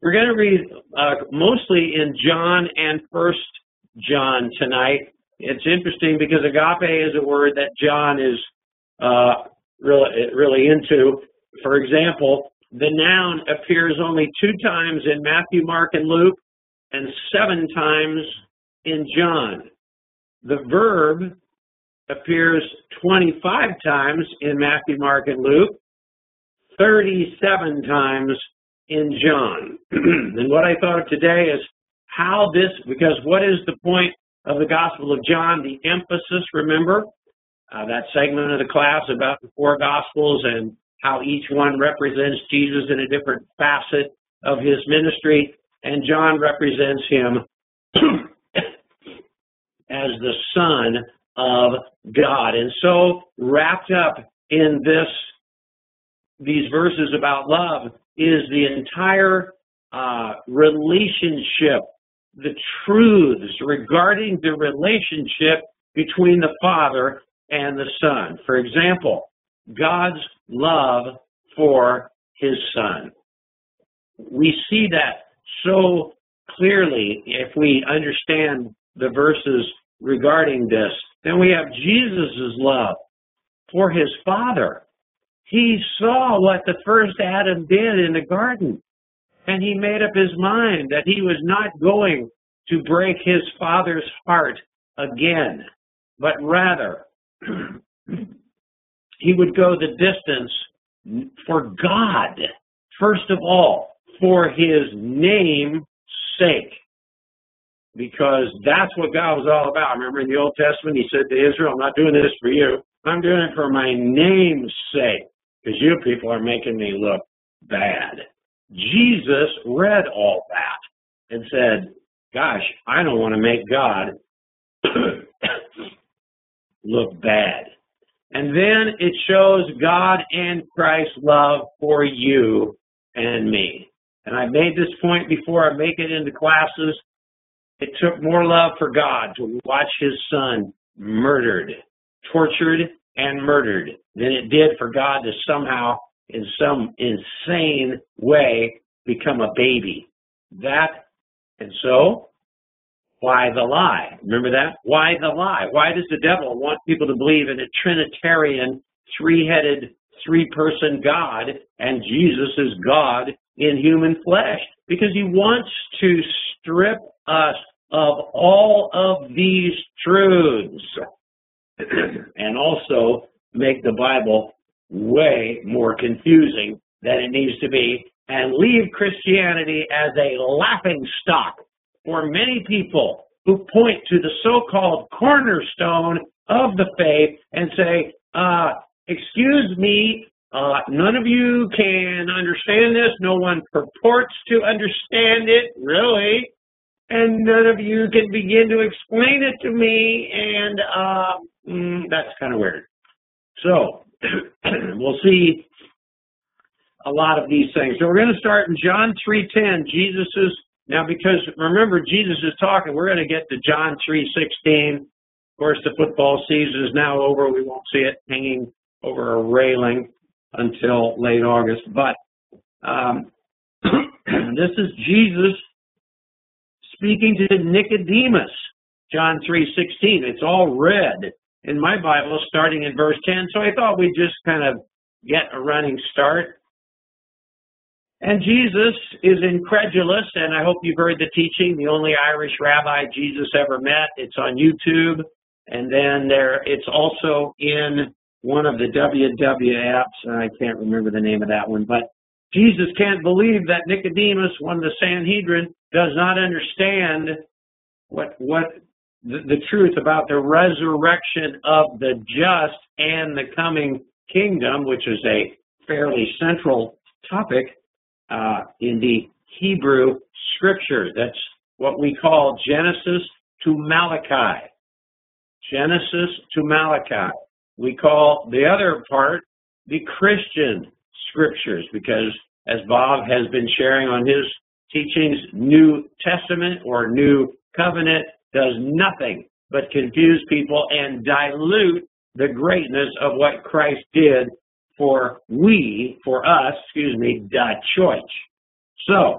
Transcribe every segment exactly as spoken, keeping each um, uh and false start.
We're going to read uh, mostly in John and First John tonight. It's interesting because agape is a word that John is uh, really, really into. For example, the noun appears only two times in Matthew, Mark, and Luke, and seven times in John. The verb appears twenty-five times in Matthew, Mark, and Luke, thirty-seven times in John. And what I thought of today is how this, because what is the point of the Gospel of John? The emphasis, remember, uh, that segment of the class about the four Gospels and how each one represents Jesus in a different facet of his ministry, and John represents him as the Son of God. And so wrapped up in this, these verses about love is the entire uh, relationship, the truths regarding the relationship between the Father and the Son. For example, God's love for his Son. We see that so clearly if we understand the verses regarding this. Then we have Jesus' love for his Father. He saw what the first Adam did in the garden, and he made up his mind that he was not going to break his Father's heart again, but rather he would go the distance for God, first of all, for his name's sake, because that's what God was all about. Remember in the Old Testament, he said to Israel, I'm not doing this for you. I'm doing it for my name's sake, because you people are making me look bad. Jesus read all that and said, gosh, I don't want to make God look bad. And then it shows God and Christ's love for you and me. And I made this point before. I make it into classes. It took more love for God to watch his Son murdered, tortured, and murdered than it did for God to somehow, in some insane way, become a baby. That, and so, why the lie? Remember that? Why the lie? Why does the devil want people to believe in a Trinitarian, three-headed, three-person God, and Jesus is God in human flesh? Because he wants to strip us of all of these truths and also make the Bible way more confusing than it needs to be and leave Christianity as a laughing stock for many people who point to the so-called cornerstone of the faith and say, uh, excuse me, uh, none of you can understand this. No one purports to understand it, really. And none of you can begin to explain it to me. And uh, mm, that's kind of weird. So we'll see a lot of these things. So we're going to start in John three ten. Jesus is, now because remember, Jesus is talking, we're going to get to John three sixteen. Of course, the football season is now over. We won't see it hanging over a railing until late August. But um, this is Jesus speaking to Nicodemus, John three sixteen. It's all red in my Bible starting in verse ten. So I thought we'd just kind of get a running start. And Jesus is incredulous, and I hope you've heard the teaching, the only Irish rabbi Jesus ever met. It's on YouTube, and then there it's also in one of the W W apps. I can't remember the name of that one, but Jesus can't believe that Nicodemus, one of the Sanhedrin, does not understand what what the, the truth about the resurrection of the just and the coming kingdom, which is a fairly central topic uh, in the Hebrew Scripture. That's what we call Genesis to Malachi. Genesis to Malachi. We call the other part the Christian Scriptures, because as Bob has been sharing on his teachings, New Testament or New Covenant does nothing but confuse people and dilute the greatness of what Christ did for we, for us, excuse me, the church. So,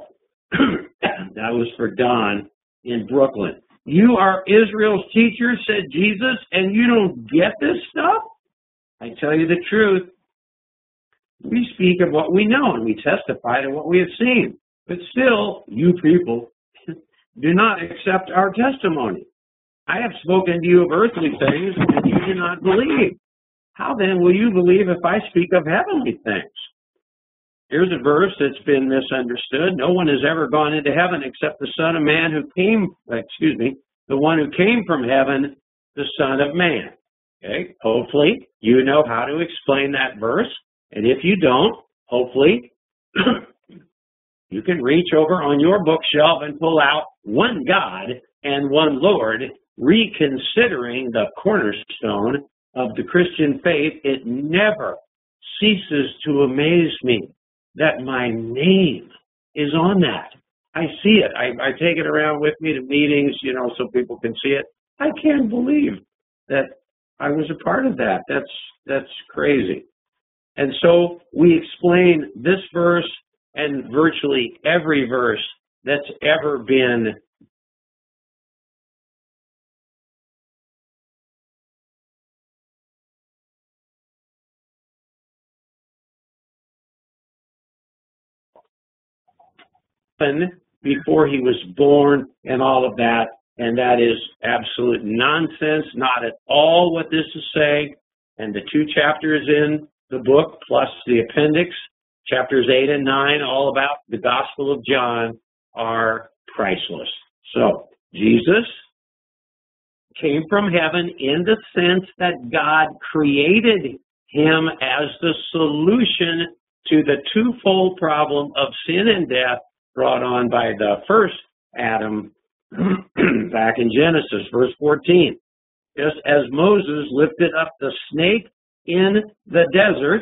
That was for Don in Brooklyn. You are Israel's teacher, said Jesus, and you don't get this stuff? I tell you the truth. We speak of what we know, and we testify to what we have seen. But still, you people do not accept our testimony. I have spoken to you of earthly things, and you do not believe. How then will you believe if I speak of heavenly things? Here's a verse that's been misunderstood. No one has ever gone into heaven except the Son of Man who came, excuse me, the one who came from heaven, the Son of Man. Okay, hopefully you know how to explain that verse. And if you don't, hopefully you can reach over on your bookshelf and pull out One God and One Lord, reconsidering the cornerstone of the Christian faith. It never ceases to amaze me that my name is on that. I see it. I, I take it around with me to meetings, you know, so people can see it. I can't believe that I was a part of that. That's that's crazy. And so we explain this verse and virtually every verse that's ever been before he was born and all of that. And that is absolute nonsense, not at all what this is saying. And the two chapters in the book, plus the appendix, chapters eight and nine, all about the Gospel of John, are priceless. So, Jesus came from heaven in the sense that God created him as the solution to the twofold problem of sin and death brought on by the first Adam back in Genesis, verse fourteen. Just as Moses lifted up the snake in the desert,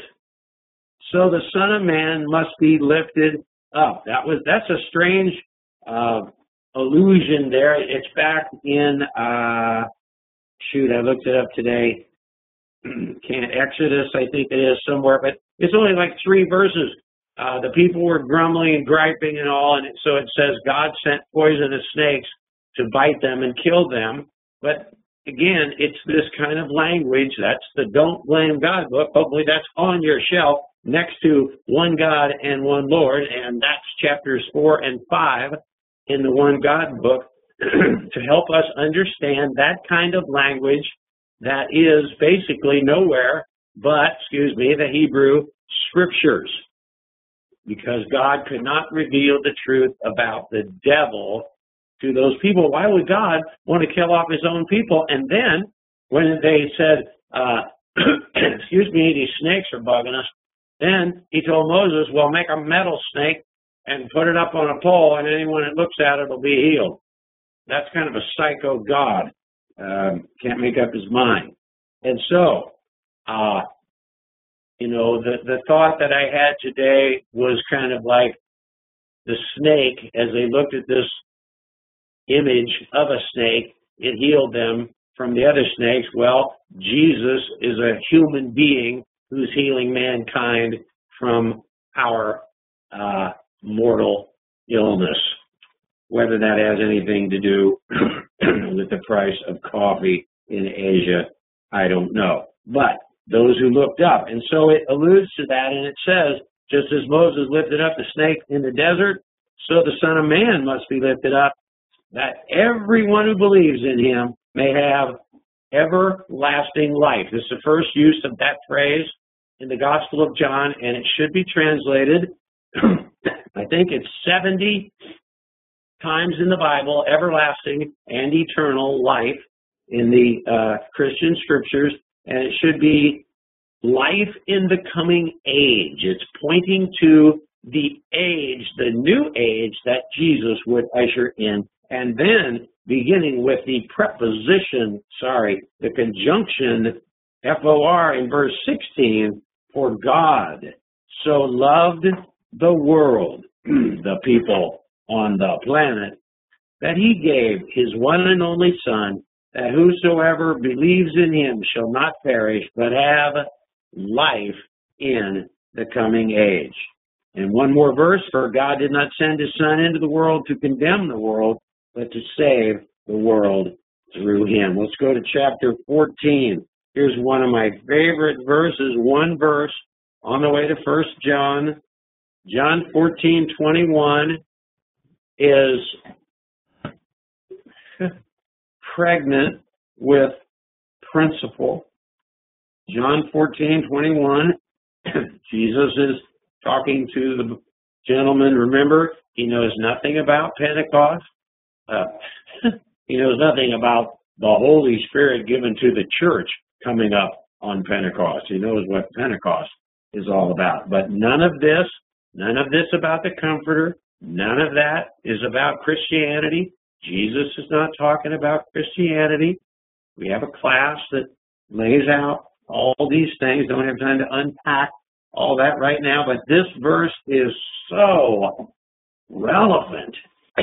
so the Son of Man must be lifted up. That was that's a strange uh, allusion there. It's back in uh, shoot, I looked it up today. Can't Exodus, I think it is somewhere, but it's only like three verses. Uh, the people were grumbling and griping and all, and it, so it says God sent poisonous snakes to bite them and kill them. But again, it's this kind of language. That's the Don't Blame God book. Hopefully that's on your shelf next to One God and One Lord, and that's chapters four and five in the One God book to help us understand that kind of language that is basically nowhere but, excuse me, the Hebrew Scriptures. Because God could not reveal the truth about the devil to those people. Why would God want to kill off his own people? And then when they said, uh, excuse me, these snakes are bugging us, then he told Moses, well, make a metal snake and put it up on a pole, and anyone that looks at it will be healed. That's kind of a psycho God. Um, can't make up his mind. And so, uh, you know, the, the thought that I had today was kind of like the snake, as they looked at this image of a snake, it healed them from the other snakes. Well, Jesus is a human being who's healing mankind from our uh, mortal illness. Whether that has anything to do with the price of coffee in Asia, I don't know. But those who looked up. And so it alludes to that, and it says, just as Moses lifted up the snake in the desert, so the Son of Man must be lifted up, that everyone who believes in him may have everlasting life. This is the first use of that phrase in the Gospel of John, and it should be translated, I think it's seventy times in the Bible, everlasting and eternal life in the uh, Christian Scriptures. And it should be life in the coming age. It's pointing to the age, the new age that Jesus would usher in. And then beginning with the preposition, sorry, the conjunction F O R in verse sixteen, for God so loved the world, the people on the planet, that he gave his one and only Son, that whosoever believes in him shall not perish, but have life in the coming age. And one more verse, for God did not send his Son into the world to condemn the world, but to save the world through him. Let's go to chapter fourteen. Here's one of my favorite verses, one verse on the way to First John. John fourteen twenty-one is pregnant with principle. John fourteen twenty-one, Jesus is talking to the gentleman. Remember, he knows nothing about Pentecost. Uh, he knows nothing about the Holy Spirit given to the church coming up on Pentecost. He knows what Pentecost is all about. But none of this, none of this about the Comforter, none of that is about Christianity. Jesus is not talking about Christianity. We have a class that lays out all these things. Don't have time to unpack all that right now, but this verse is so relevant.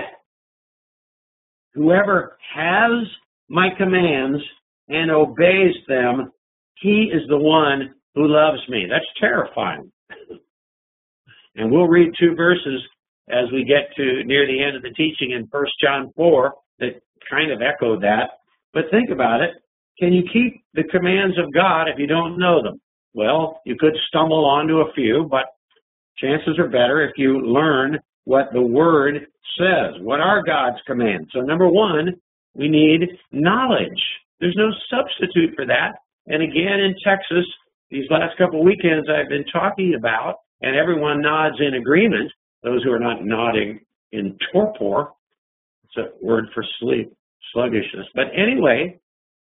Whoever has my commands and obeys them, he is the one who loves me. That's terrifying. And we'll read two verses as we get to near the end of the teaching in First John four that kind of echo that. But think about it. Can you keep the commands of God if you don't know them? Well, you could stumble onto a few, but chances are better if you learn what the Word says. What are God's commands? So number one, we need knowledge. There's no substitute for that. And again, in Texas, these last couple of weekends I've been talking about, and everyone nods in agreement, those who are not nodding in torpor. It's a word for sleep, sluggishness. But anyway,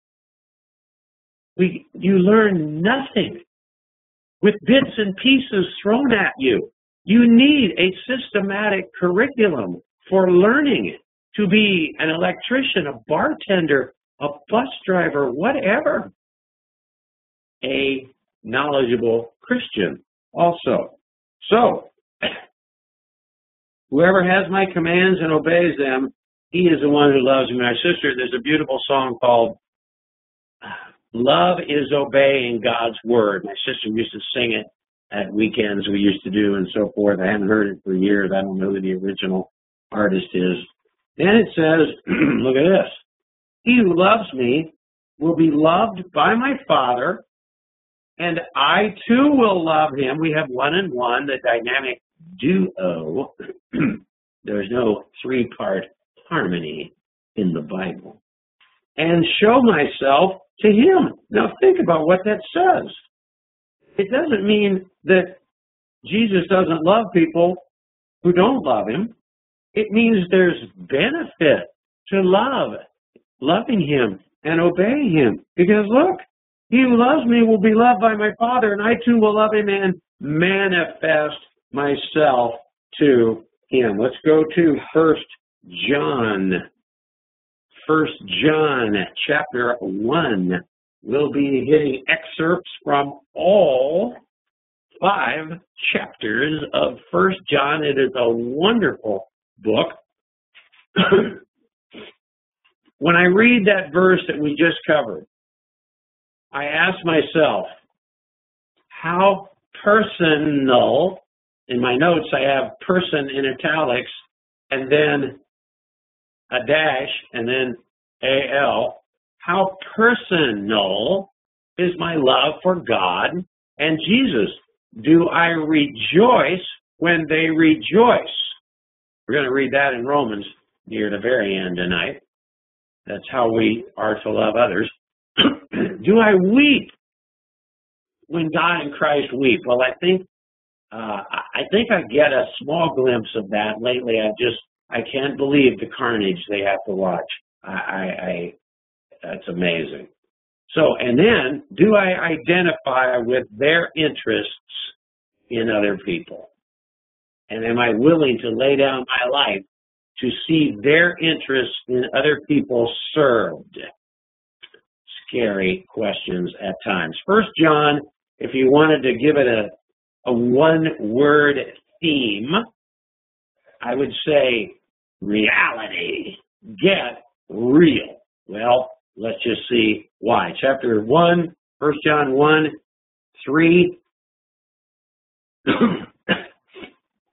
we you learn nothing with bits and pieces thrown at you. You need a systematic curriculum for learning to be an electrician, a bartender, a bus driver, whatever. A knowledgeable Christian also. So, whoever has my commands and obeys them, he is the one who loves me. My sister, there's a beautiful song called Love is Obeying God's Word. My sister used to sing it at weekends we used to do and so forth. I haven't heard it for years. I don't know who the original artist is. Then it says, look at this. He who loves me will be loved by my Father, and I too will love him. We have one and one, the dynamic duo. There's no three-part harmony in the Bible. And show myself to him. Now think about what that says. It doesn't mean that Jesus doesn't love people who don't love him. It means there's benefit to love, loving him and obeying him. Because look, he who loves me will be loved by my Father, and I too will love him and manifest myself to him. Let's go to First John. First John chapter one. We'll be hitting excerpts from all five chapters of First John. It is a wonderful book. When I read that verse that we just covered, I ask myself, how personal, in my notes I have person in italics, and then a dash, and then A L. How personal is my love for God and Jesus? Do I rejoice when they rejoice? We're going to read that in Romans near the very end tonight. That's how we are to love others. Do I weep when God and Christ weep? Well, I think uh, I think I get a small glimpse of that lately. I just I can't believe the carnage they have to watch. I, I, I that's amazing. So, and then, do I identify with their interests in other people? And am I willing to lay down my life to see their interests in other people served? Scary questions at times. First John, if you wanted to give it a, a one-word theme, I would say reality. Get real. Well, let's just see why. Chapter one, First John one, three.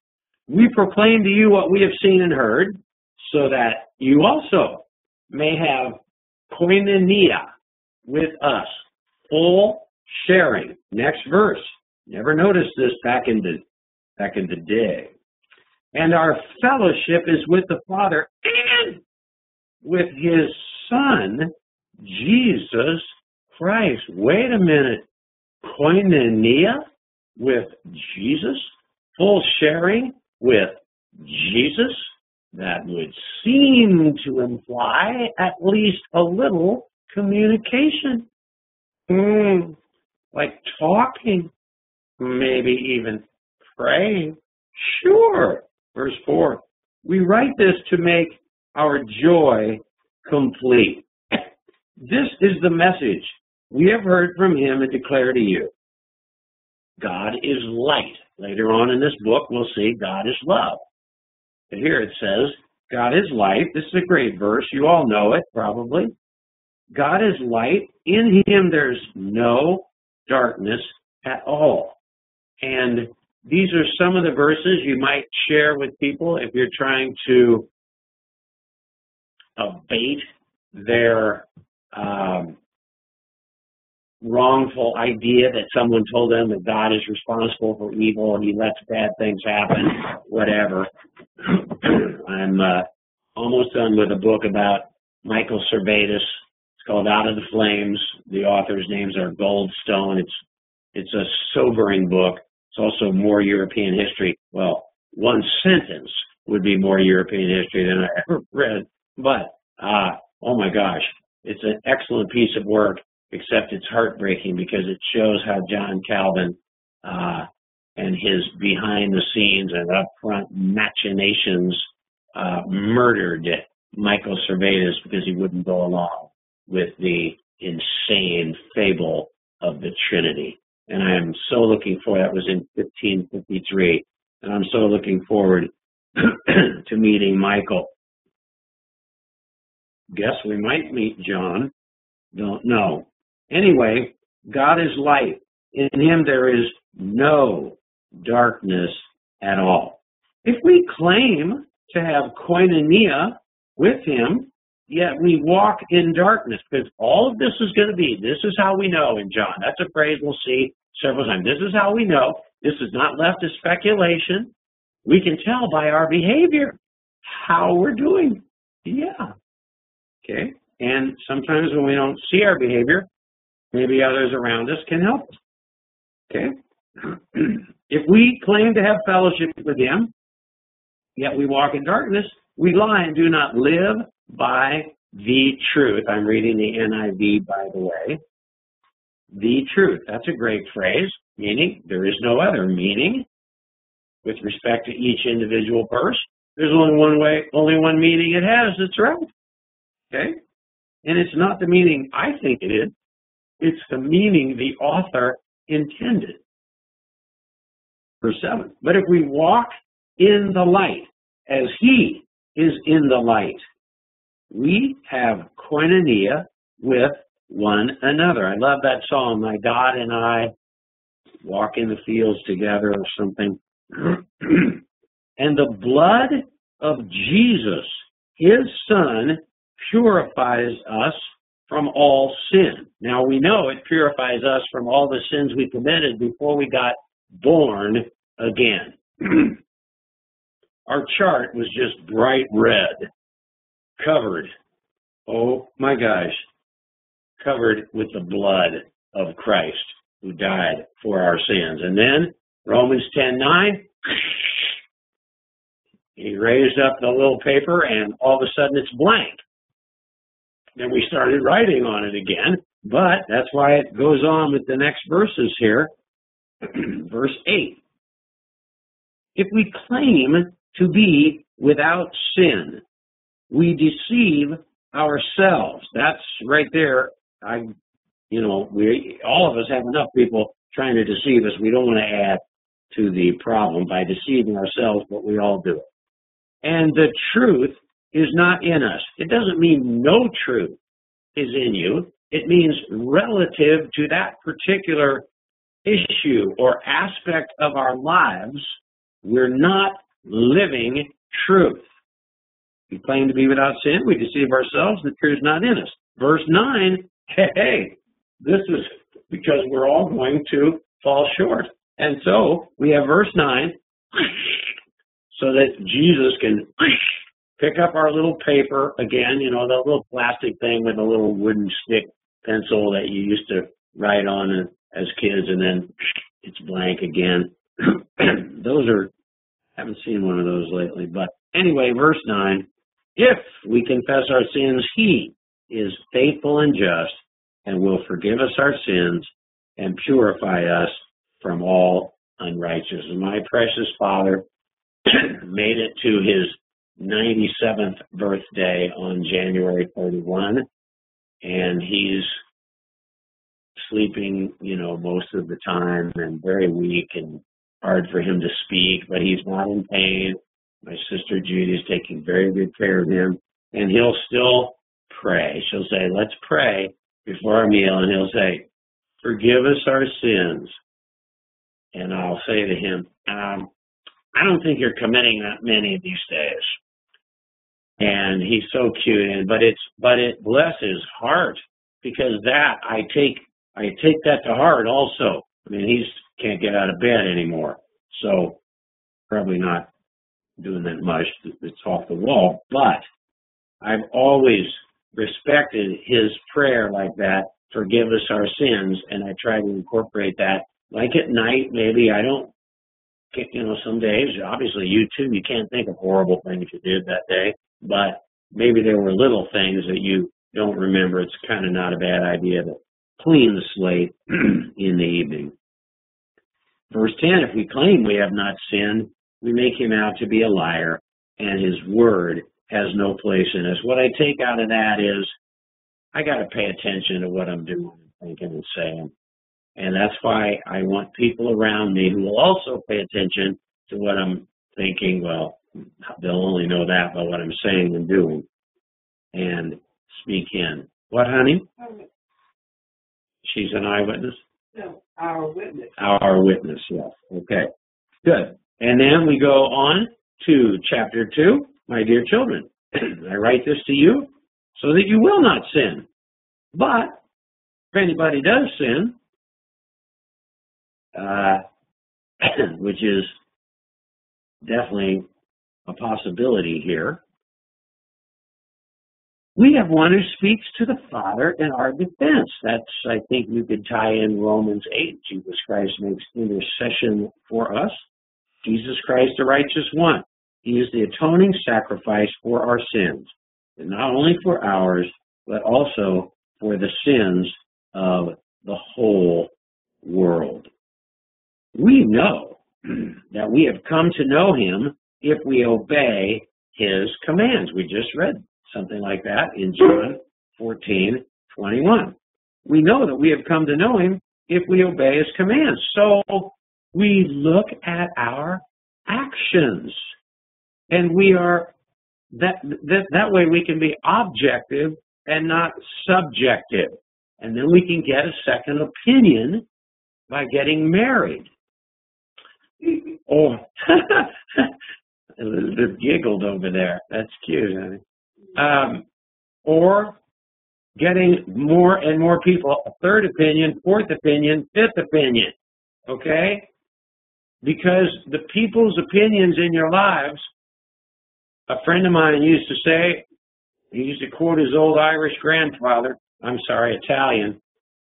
We proclaim to you what we have seen and heard, so that you also may have koinonia with us, full sharing. Next verse. Never noticed this back in the back in the day. And our fellowship is with the Father and with His Son, Jesus Christ. Wait a minute. Koinonia with Jesus? Full sharing with Jesus? That would seem to imply at least a little communication. Mm, like talking, maybe even praying. Sure. Verse four. We write this to make our joy complete. This is the message we have heard from Him and declare to you. God is light. Later on in this book, we'll see God is love. But here it says, God is light. This is a great verse. You all know it, probably. God is light. In Him there's no darkness at all. And these are some of the verses you might share with people if you're trying to abate their um, wrongful idea that someone told them that God is responsible for evil and He lets bad things happen, whatever. I'm uh, almost done with a book about Michael Servetus. It's called Out of the Flames. The author's names are Goldstone. It's it's a sobering book. It's also more European history. Well, one sentence would be more European history than I ever read. But, uh, oh my gosh, it's an excellent piece of work, except it's heartbreaking because it shows how John Calvin uh, and his behind-the-scenes and upfront machinations uh, murdered Michael Servetus because he wouldn't go along with the insane fable of the Trinity. And I am so looking forward, that was in fifteen fifty-three, and I'm so looking forward to meeting Michael. Guess we might meet John. Don't know. Anyway, God is light. In Him there is no darkness at all. If we claim to have koinonia with Him, yet we walk in darkness, because all of this is going to be, this is how we know in John. That's a phrase we'll see several times. This is how we know. This is not left to speculation. We can tell by our behavior how we're doing. Yeah. Okay. And sometimes when we don't see our behavior, maybe others around us can help us. Okay. If we claim to have fellowship with Him, yet we walk in darkness, we lie and do not live by the truth. I'm reading the N I V, by the way. The truth. That's a great phrase, meaning there is no other meaning with respect to each individual verse. There's only one way, only one meaning it has. It's right. Okay? And it's not the meaning I think it is. It's the meaning the author intended. Verse seven. But if we walk in the light, as He is in the light, we have koinonia with one another. I love that song, My God and I Walk in the Fields Together, or something. And the blood of Jesus, His Son, purifies us from all sin. Now we know it purifies us from all the sins we committed before we got born again. Our chart was just bright red, covered, oh my gosh, covered with the blood of Christ who died for our sins. And then Romans ten nine, He raised up the little paper and all of a sudden it's blank. Then we started writing on it again, but that's why it goes on with the next verses here. Verse eight. If we claim to be without sin, we deceive ourselves. That's right there. I, you know, we all of us have enough people trying to deceive us. We don't want to add to the problem by deceiving ourselves, but we all do it. And the truth is not in us. It doesn't mean no truth is in you. It means relative to that particular issue or aspect of our lives, we're not living truth. We claim to be without sin, we deceive ourselves, the truth is not in us. Verse nine, hey, hey, this is because we're all going to fall short. And so we have verse nine, so that Jesus can pick up our little paper again, you know, that little plastic thing with a little wooden stick pencil that you used to write on as kids, and then it's blank again. Those are, I haven't seen one of those lately. But anyway, verse nine, if we confess our sins, he is faithful and just and will forgive us our sins and purify us from all unrighteousness. My precious father made it to his ninety-seventh birthday on January thirty-first, and he's sleeping, you know, most of the time and very weak and hard for him to speak, but he's not in pain. My sister Judy is taking very good care of him, and he'll still pray. She'll say, let's pray before our meal, and he'll say, forgive us our sins. And I'll say to him, um, I don't think you're committing that many these days. And he's so cute, and but it's but it bless his heart, because that I take I take that to heart also. I mean, he's can't get out of bed anymore, so probably not doing that much. It's off the wall. But I've always respected his prayer like that. Forgive us our sins, and I try to incorporate that. Like at night, maybe I don't. You know, some days, obviously you too, you can't think of horrible things you did that day, but maybe there were little things that you don't remember. It's kind of not a bad idea to clean the slate in the evening. Verse ten, if we claim we have not sinned, we make him out to be a liar, and his word has no place in us. What I take out of that is I got to pay attention to what I'm doing, thinking, and saying. And that's why I want people around me who will also pay attention to what I'm thinking. Well, they'll only know that by what I'm saying and doing, and speak in. What, honey? She's an eyewitness? No, our witness. Our witness, yes. Okay, good. And then we go on to chapter two. My dear children, I write this to you so that you will not sin. But if anybody does sin, Uh, which is definitely a possibility here, we have one who speaks to the Father in our defense. That's, I think you could tie in Romans eight. Jesus Christ makes intercession for us. Jesus Christ, the righteous one. He is the atoning sacrifice for our sins, and not only for ours, but also for the sins of the whole world. We know that we have come to know him if we obey his commands. We just read something like that in John fourteen twenty-one. We know that we have come to know him if we obey his commands. So we look at our actions, and we are that that, that way we can be objective and not subjective. And then we can get a second opinion by getting married. Oh, Elizabeth giggled over there. That's cute, honey. Um, or getting more and more people, a third opinion, fourth opinion, fifth opinion, okay? Because the people's opinions in your lives, a friend of mine used to say, he used to quote his old Irish grandfather, I'm sorry, Italian,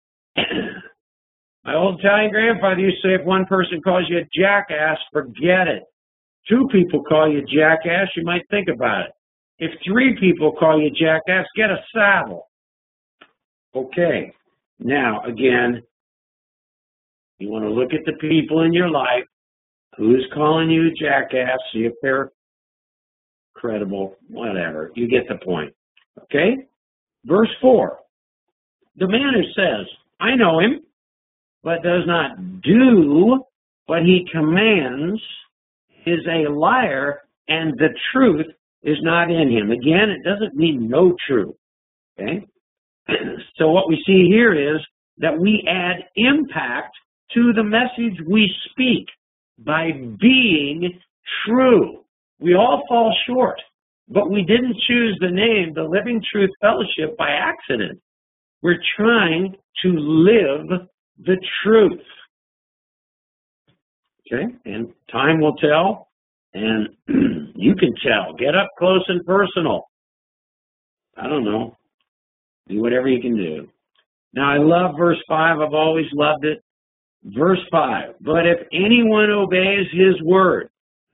my old Italian grandfather used to say, if one person calls you a jackass, forget it. Two people call you jackass, you might think about it. If three people call you jackass, get a saddle. Okay. Now, again, you want to look at the people in your life. Who's calling you a jackass? See if they're credible, whatever. You get the point. Okay? Verse four. The man who says, I know him, but does not do what he commands is a liar, and the truth is not in him. Again, it doesn't mean no truth. Okay? So what we see here is that we add impact to the message we speak by being true. We all fall short, but we didn't choose the name, the Living Truth Fellowship, by accident. We're trying to live the truth. Okay, and time will tell, and you can tell. Get up close and personal. I don't know. Do whatever you can do. Now, I love verse five. I've always loved it. Verse five, but if anyone obeys his word,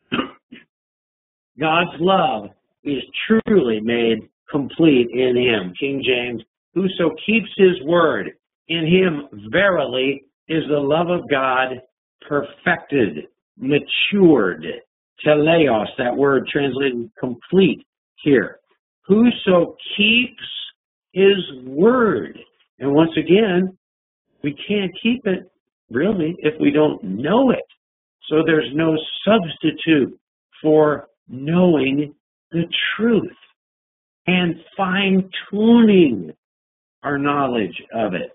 God's love is truly made complete in him. King James, whoso keeps his word, in him verily is the love of God perfected, matured. Teleos, that word translated complete here. Whoso keeps his word. And once again, we can't keep it, really, if we don't know it. So there's no substitute for knowing the truth and fine-tuning our knowledge of it.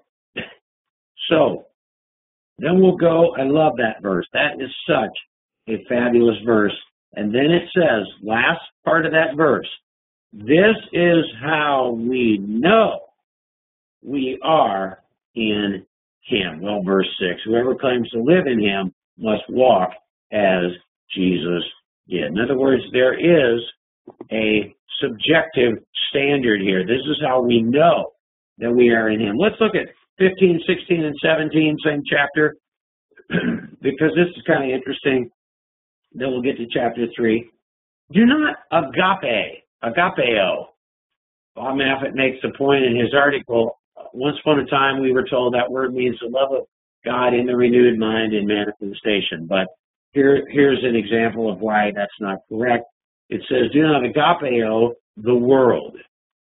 So, then we'll go, I love that verse. That is such a fabulous verse. And then it says, last part of that verse, this is how we know we are in him. Well, verse six, whoever claims to live in him must walk as Jesus did. In other words, there is a subjective standard here. This is how we know that we are in him. Let's look at fifteen, sixteen, and seventeen, same chapter, because this is kind of interesting. Then we'll get to chapter three. Do not agape, agapeo. Bob Maffett makes the point in his article, once upon a time we were told that word means the love of God in the renewed mind in manifestation. But here, here's an example of why that's not correct. It says, do not agapeo the world.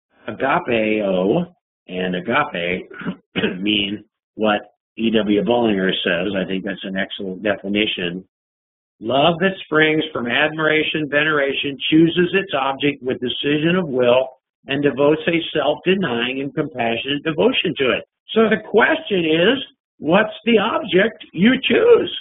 Agapeo and agape mean what E W Bullinger says. I think that's an excellent definition. Love that springs from admiration, veneration, chooses its object with decision of will, and devotes a self-denying and compassionate devotion to it. So the question is, what's the object you choose?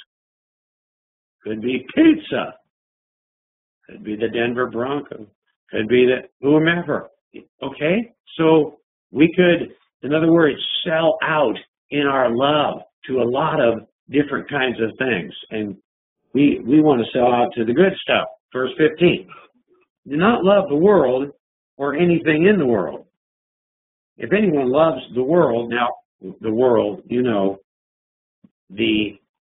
Could be pizza. Could be the Denver Broncos. Could be the whomever. Okay? So we could, in other words, sell out in our love to a lot of different kinds of things. And we we want to sell out to the good stuff. Verse fifteen. Do not love the world or anything in the world. If anyone loves the world, now the world, you know, the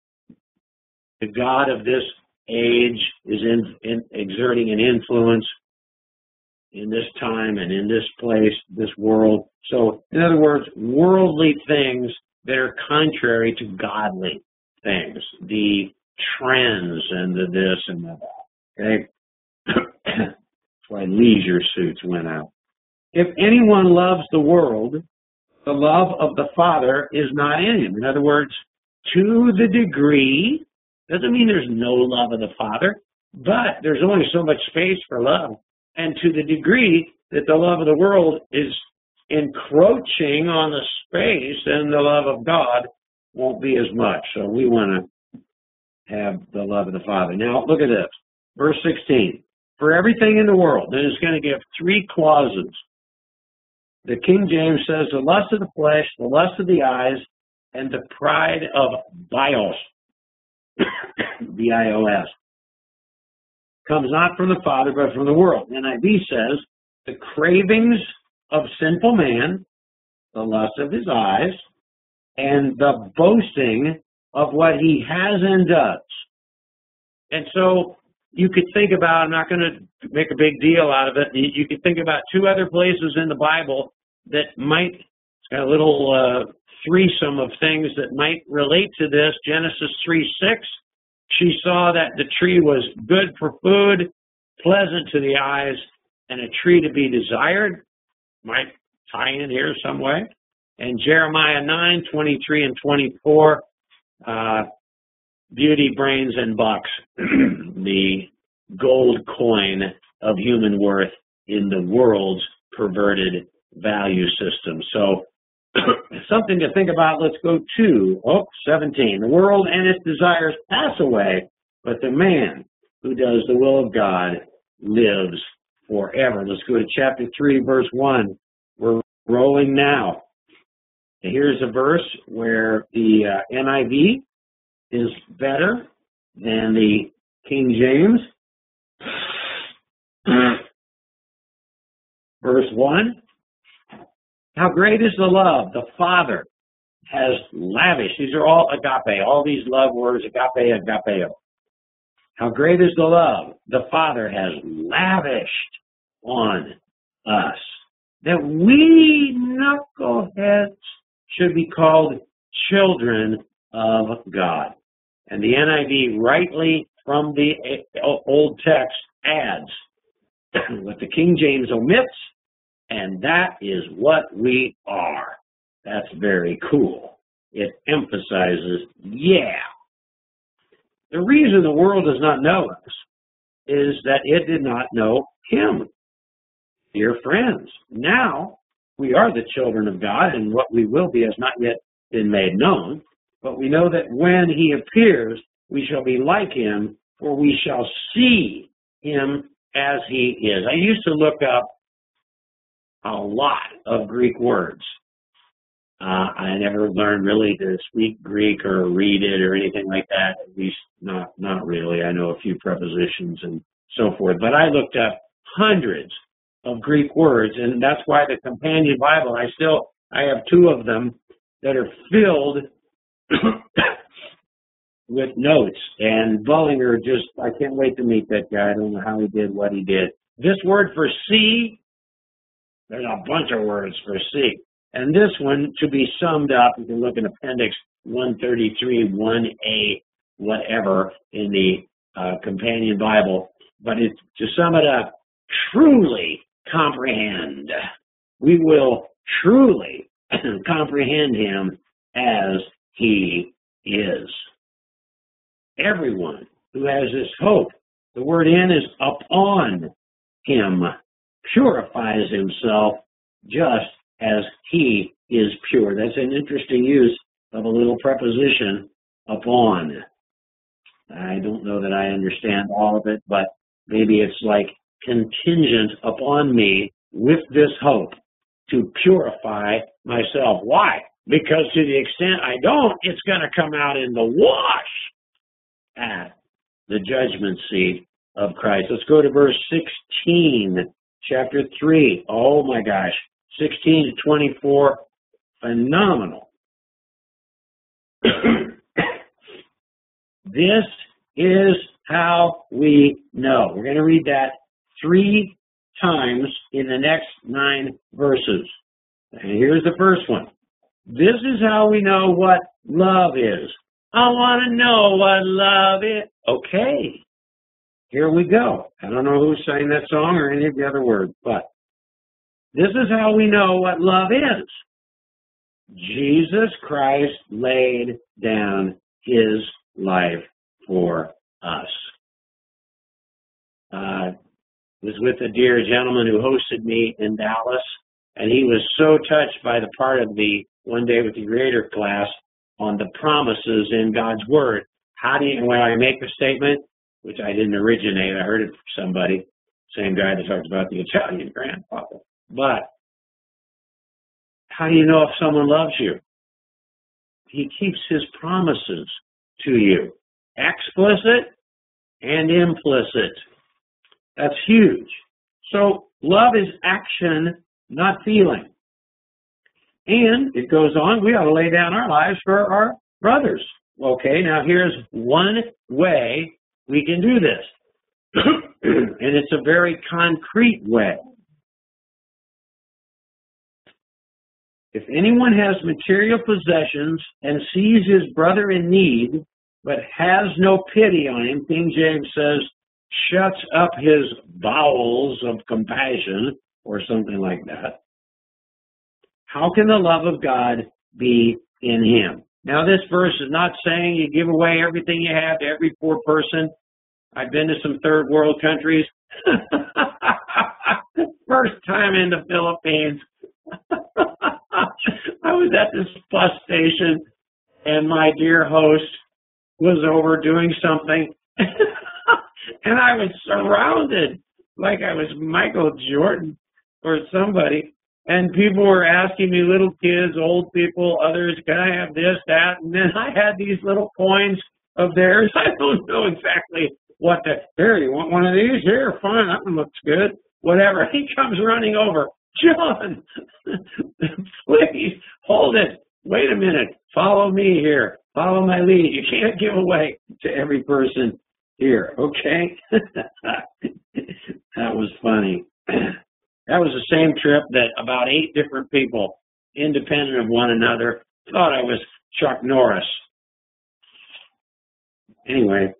the God of this age is in, in exerting an influence in this time and in this place, this world. So, in other words, worldly things that are contrary to godly things, the trends and the this and the that. Okay? That's why leisure suits went out. If anyone loves the world, the love of the Father is not in him. In other words, to the degree, doesn't mean there's no love of the Father, but there's only so much space for love. And to the degree that the love of the world is encroaching on the space, then the love of God won't be as much. So we want to have the love of the Father. Now, look at this. Verse sixteen. For everything in the world, then it's going to give three clauses. The King James says, the lust of the flesh, the lust of the eyes, and the pride of bios, B I O S, comes not from the Father, but from the world. N I V says, the cravings of sinful man, the lust of his eyes, and the boasting of what he has and does. And so you could think about, I'm not going to make a big deal out of it, you could think about two other places in the Bible that might, it's got a little uh, threesome of things that might relate to this. Genesis three six, she saw that the tree was good for food, pleasant to the eyes, and a tree to be desired. Might tie in here some way. And Jeremiah nine twenty-three and twenty-four, uh, beauty, brains, and bucks, the gold coin of human worth in the world's perverted value system. So, something to think about. Let's go to, oh, seventeen. The world and its desires pass away, but the man who does the will of God lives forever. Let's go to chapter three, verse one. We're rolling now. Here's a verse where the uh, N I V is better than the King James. Verse one. How great is the love the Father has lavished. These are all agape. All these love words, agape, agapeo. How great is the love the Father has lavished on us, that we knuckleheads should be called children of God. And the N I V rightly from the Old Text adds what the King James omits, and that is what we are. That's very cool. It emphasizes, yeah. The reason the world does not know us is that it did not know Him. Dear friends, now we are the children of God, and what we will be has not yet been made known. But we know that when He appears, we shall be like Him, for we shall see Him as He is. I used to look up a lot of Greek words. Uh, I never learned really to speak Greek or read it or anything like that. At least not not really. I know a few prepositions and so forth. But I looked up hundreds of Greek words, and that's why the Companion Bible, I still, I have two of them that are filled with notes. And Bullinger just, I can't wait to meet that guy. I don't know how he did what he did. This word for see, there's a bunch of words for see. And this one, to be summed up, you can look in Appendix one thirty-three, one A, whatever, in the uh, Companion Bible. But it, to sum it up, truly comprehend. We will truly comprehend Him as He is. Everyone who has this hope, the word in is upon Him, purifies himself just as He is pure. That's an interesting use of a little preposition, upon. I don't know that I understand all of it, but maybe it's like contingent upon me with this hope to purify myself. Why? Because to the extent I don't, it's going to come out in the wash at the judgment seat of Christ. Let's go to verse sixteen, chapter three. Oh my gosh. sixteen to twenty-four, phenomenal. This is how we know. We're going to read that three times in the next nine verses. And here's the first one. This is how we know what love is. I want to know what love is. Okay, here we go. I don't know who sang that song or any of the other words, but this is how we know what love is. Jesus Christ laid down His life for us. I uh, was with a dear gentleman who hosted me in Dallas, and he was so touched by the part of the One Day with the Creator class on the promises in God's Word. How do you, when I make a statement, which I didn't originate, I heard it from somebody, same guy that talked about the Italian grandfather. But how do you know if someone loves you? He keeps His promises to you, explicit and implicit. That's huge. So love is action, not feeling. And it goes on, we ought to lay down our lives for our brothers. Okay, now here's one way we can do this. And it's a very concrete way. If anyone has material possessions and sees his brother in need, but has no pity on him, King James says, shuts up his bowels of compassion, or something like that, how can the love of God be in him? Now, this verse is not saying you give away everything you have to every poor person. I've been to some third world countries. First time in the Philippines. I was at this bus station, and my dear host was over doing something, and I was surrounded like I was Michael Jordan or somebody. And people were asking me, little kids, old people, others, can I have this, that? And then I had these little coins of theirs. I don't know exactly what the, here, you want one of these? Here, fine, that one looks good. Whatever. He comes running over. John, please, hold it. Wait a minute. Follow me here. Follow my lead. You can't give away to every person here, okay? That was funny. That was the same trip that about eight different people, independent of one another, thought I was Chuck Norris. Anyway,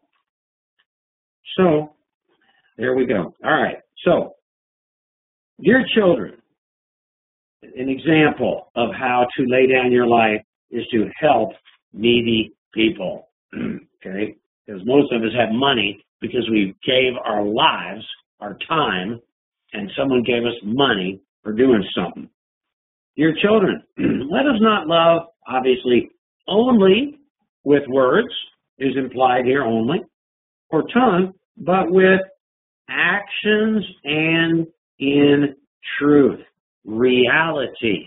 so there we go. All right, so dear children, an example of how to lay down your life is to help needy people, okay? Because most of us have money because we gave our lives, our time, and someone gave us money for doing something. Dear children, let us not love, obviously, only with words, is implied here only, or tongue, but with actions and in truth, reality.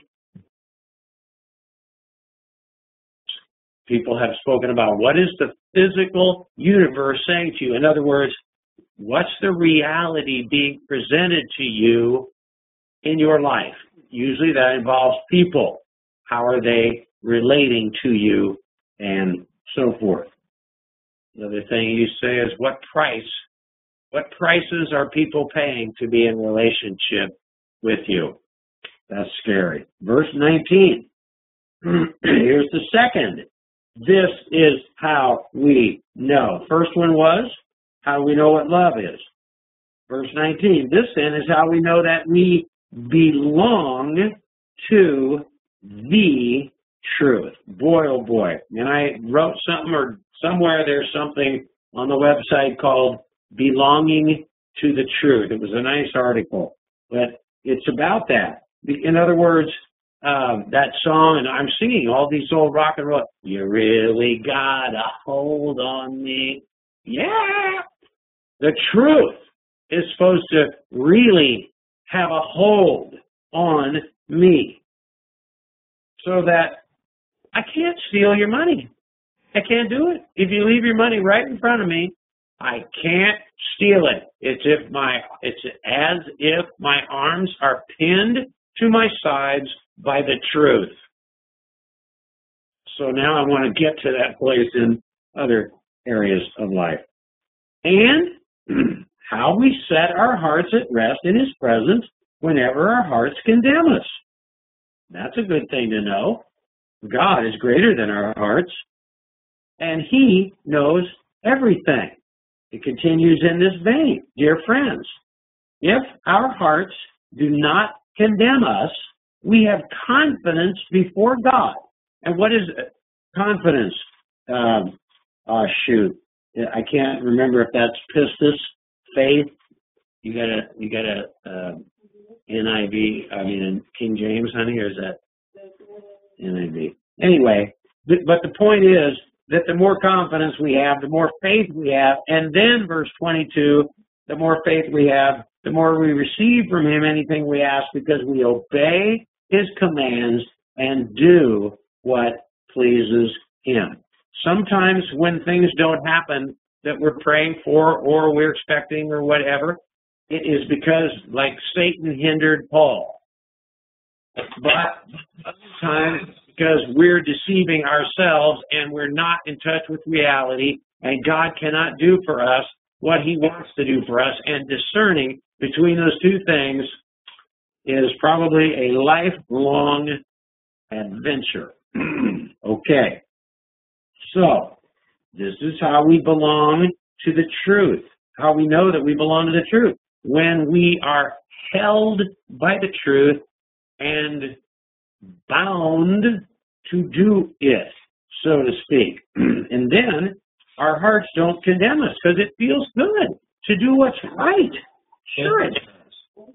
People have spoken about what is the physical universe saying to you. In other words, what's the reality being presented to you in your life? Usually that involves people. How are they relating to you and so forth? Another thing you say is what price, what prices are people paying to be in relationship with you? That's scary. Verse nineteen. Here's the second. This is how we know. First one was how we know what love is. Verse nineteen, this then is how we know that we belong to the truth. Boy, oh boy. And I wrote something, or somewhere there's something on the website called Belonging to the Truth. It was a nice article, but it's about that. In other words, um, that song, and I'm singing all these old rock and roll, you really got a hold on me. Yeah. The truth is supposed to really have a hold on me so that I can't steal your money. I can't do it. If you leave your money right in front of me, I can't steal it. It's if my it's as if my arms are pinned to my sides by the truth. So now I want to get to that place in other areas of life. And how we set our hearts at rest in His presence whenever our hearts condemn us. That's a good thing to know. God is greater than our hearts, and He knows everything. It continues in this vein. Dear friends, if our hearts do not condemn us, we have confidence before God. And what is confidence? Um, oh, shoot. I can't remember if that's pistis, faith. You got a, you got a uh, N I V, I mean King James, honey, or is that N I V? Anyway, but, but the point is that the more confidence we have, the more faith we have, and then verse twenty-two, the more faith we have, the more we receive from Him anything we ask, because we obey His commands and do what pleases Him. Sometimes when things don't happen that we're praying for or we're expecting or whatever, it is because, like, Satan hindered Paul. But sometimes because we're deceiving ourselves and we're not in touch with reality, and God cannot do for us what He wants to do for us, and discerning between those two things is probably a lifelong adventure. Okay. So, this is how we belong to the truth, how we know that we belong to the truth. When we are held by the truth and bound to do it, so to speak. And then our hearts don't condemn us because it feels good to do what's right. Sure it does.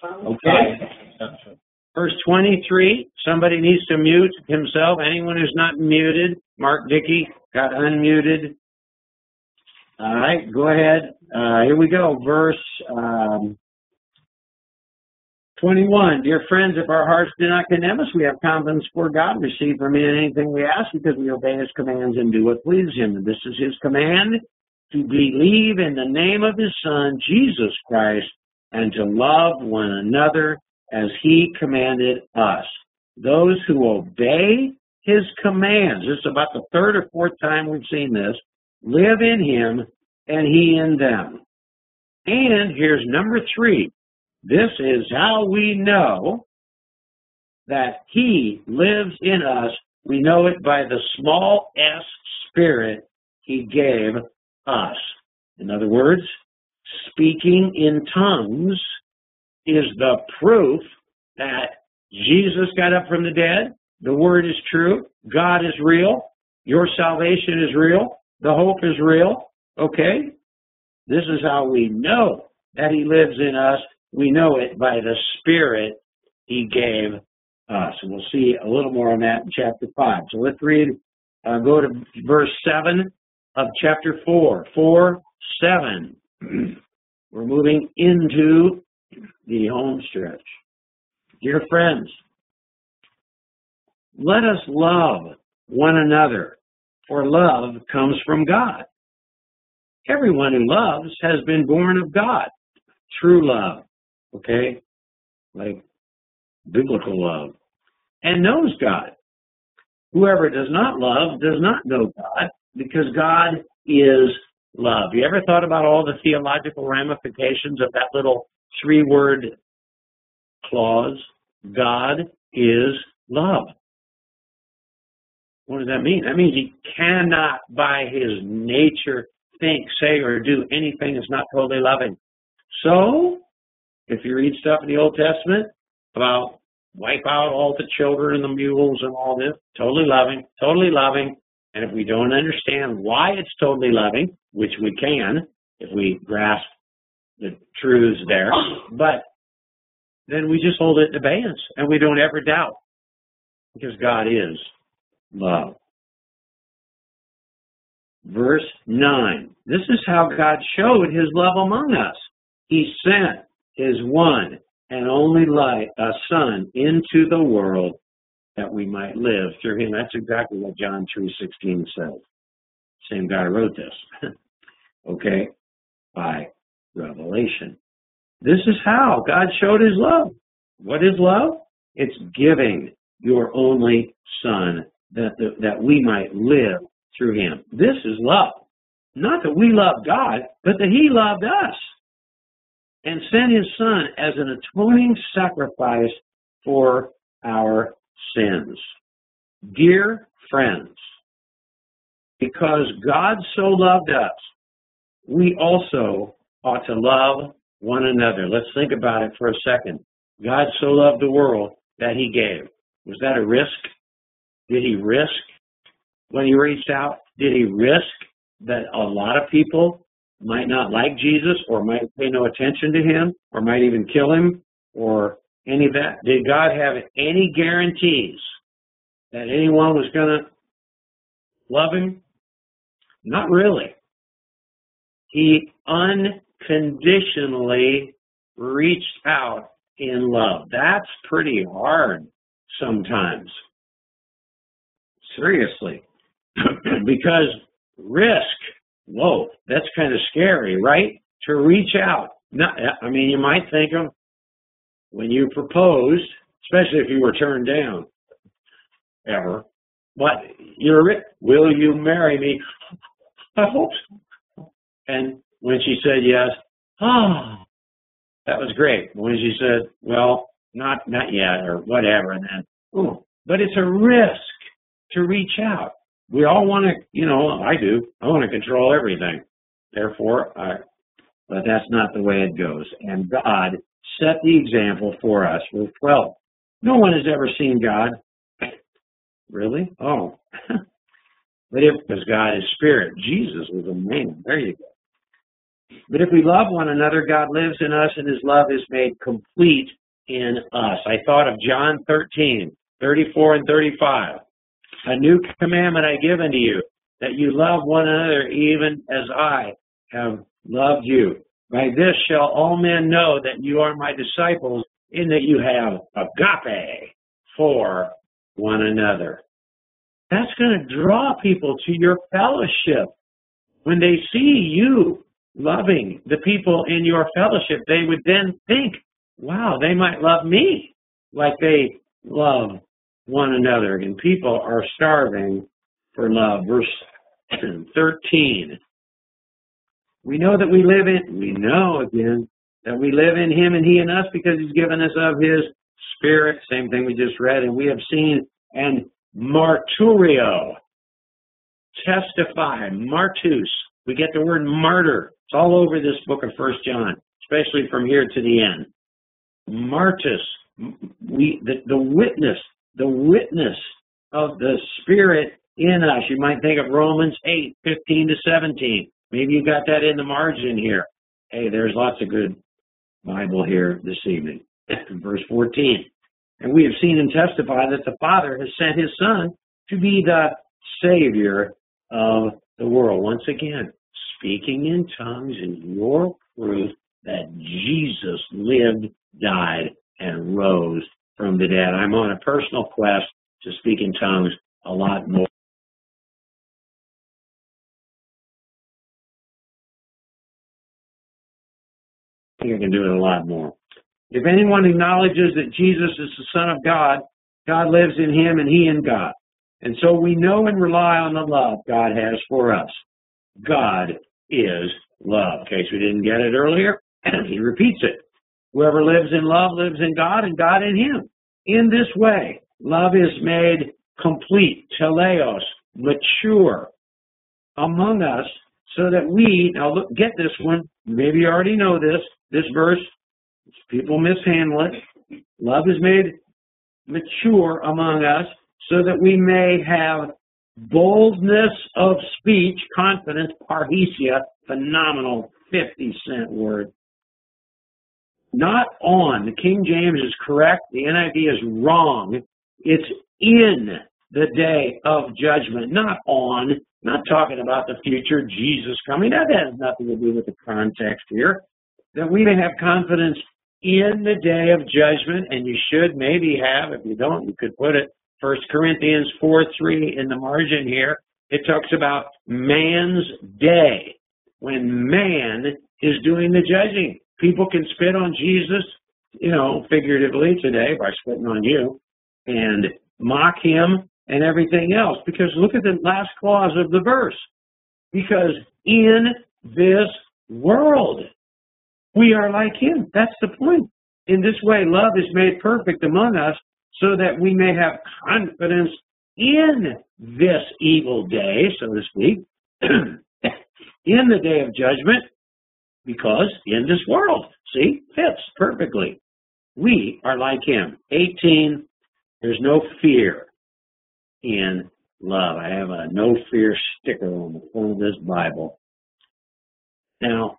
Okay. Verse twenty-three, somebody needs to mute himself. Anyone who's not muted, Mark Dickey got unmuted. All right, go ahead. Uh, here we go. Verse um, twenty-one, dear friends, if our hearts do not condemn us, we have confidence before God, receive from Him anything we ask, because we obey His commands and do what pleases Him. And this is His command, to believe in the name of His Son, Jesus Christ, and to love one another as He commanded us. Those who obey His commands, this is about the third or fourth time we've seen this, live in Him and He in them. And here's number three. This is how we know that He lives in us. We know it by the small s Spirit He gave us. In other words, speaking in tongues is the proof that Jesus got up from the dead. The Word is true. God is real. Your salvation is real. The hope is real. Okay? This is how we know that He lives in us. We know it by the Spirit He gave us. And we'll see a little more on that in chapter five. So let's read, uh, go to verse seven of chapter four. four, seven. We're moving into the home stretch. Dear friends, let us love one another, for love comes from God. Everyone who loves has been born of God. True love. Okay? Like biblical love. And knows God. Whoever does not love does not know God, because God is love. You ever thought about all the theological ramifications of that little three-word clause? God is love. What does that mean? That means He cannot, by His nature, think, say, or do anything that's not totally loving. So, if you read stuff in the Old Testament about wipe out all the children and the mules and all this, totally loving, totally loving. And if we don't understand why it's totally loving, which we can if we grasp the truths there, but then we just hold it in abeyance and we don't ever doubt, because God is love. Verse nine. This is how God showed His love among us. He sent His one and only light, a Son, into the world that we might live through Him. That's exactly what John three sixteen says. Same guy wrote this. Okay? By revelation. This is how God showed His love. What is love? It's giving your only Son that, the, that we might live through Him. This is love. Not that we love God, but that He loved us and sent His Son as an atoning sacrifice for our sins. Dear friends, because God so loved us, we also ought to love one another. Let's think about it for a second. God so loved the world that He gave. Was that a risk? Did He risk when He reached out? Did He risk that a lot of people might not like Jesus, or might pay no attention to Him, or might even kill Him, or any of that? Did God have any guarantees that anyone was going to love Him? Not really. He unconditionally reached out in love. That's pretty hard sometimes. Seriously. Because risk, whoa, that's kind of scary, right? To reach out. Not, I mean, you might think of when you proposed, especially if you were turned down, ever. But you're, will you marry me? I hope so. And when she said yes, ah, oh, that was great. When she said, well, not not yet, or whatever, and then, oh, but it's a risk to reach out. We all want to, you know, I do. I want to control everything. Therefore, I, but that's not the way it goes. And God set the example for us. Verse twelve. No one has ever seen God. Really? Oh. But if, because God is spirit, Jesus was a man. There you go. But if we love one another, God lives in us, and His love is made complete in us. I thought of John thirteen, thirty-four and thirty-five. A new commandment I give unto you, that you love one another even as I have loved you. By this shall all men know that you are my disciples, in that you have agape for one another. That's going to draw people to your fellowship. When they see you loving the people in your fellowship, they would then think, wow, they might love me like they love one another. And people are starving for love. Verse thirteen. We know that we live in, we know again, that we live in him and he in us because he's given us of his Spirit. Same thing we just read. And we have seen and marturio, testify, martus. We get the word martyr. It's all over this book of First John, especially from here to the end. Martus, we the, the witness, the witness of the Spirit in us. You might think of Romans eight, fifteen to seventeen. Maybe you got that in the margin here. Hey, there's lots of good Bible here this evening. Verse fourteen. And we have seen and testified that the Father has sent his Son to be the Savior of the world. Once again, speaking in tongues is your proof that Jesus lived, died, and rose from the dead. I'm on a personal quest to speak in tongues a lot more. I think I can do it a lot more. If anyone acknowledges that Jesus is the Son of God, God lives in him and he in God. And so we know and rely on the love God has for us. God is love. In case we didn't get it earlier, he repeats it. Whoever lives in love lives in God and God in him. In this way, love is made complete, teleos, mature among us, so that we, now look, get this one, maybe you already know this, this verse, people mishandle it. Love is made mature among us so that we may have boldness of speech, confidence, parhesia, phenomenal fifty cent word. Not on. The King James is correct. The N I V is wrong. It's in the day of judgment, not on. Not talking about the future, Jesus coming. That has nothing to do with the context here. That we may have confidence in the day of judgment, and you should maybe have, if you don't, you could put it, First Corinthians four three in the margin here. It talks about man's day, when man is doing the judging. People can spit on Jesus, you know, figuratively today by spitting on you, and mock him and everything else. Because look at the last clause of the verse. Because in this world, we are like him. That's the point. In this way, love is made perfect among us so that we may have confidence in this evil day, so to speak, in the day of judgment, because in this world, see, fits perfectly. We are like him. eighteen, there's no fear in love. I have a no fear sticker on the front of this Bible. Now,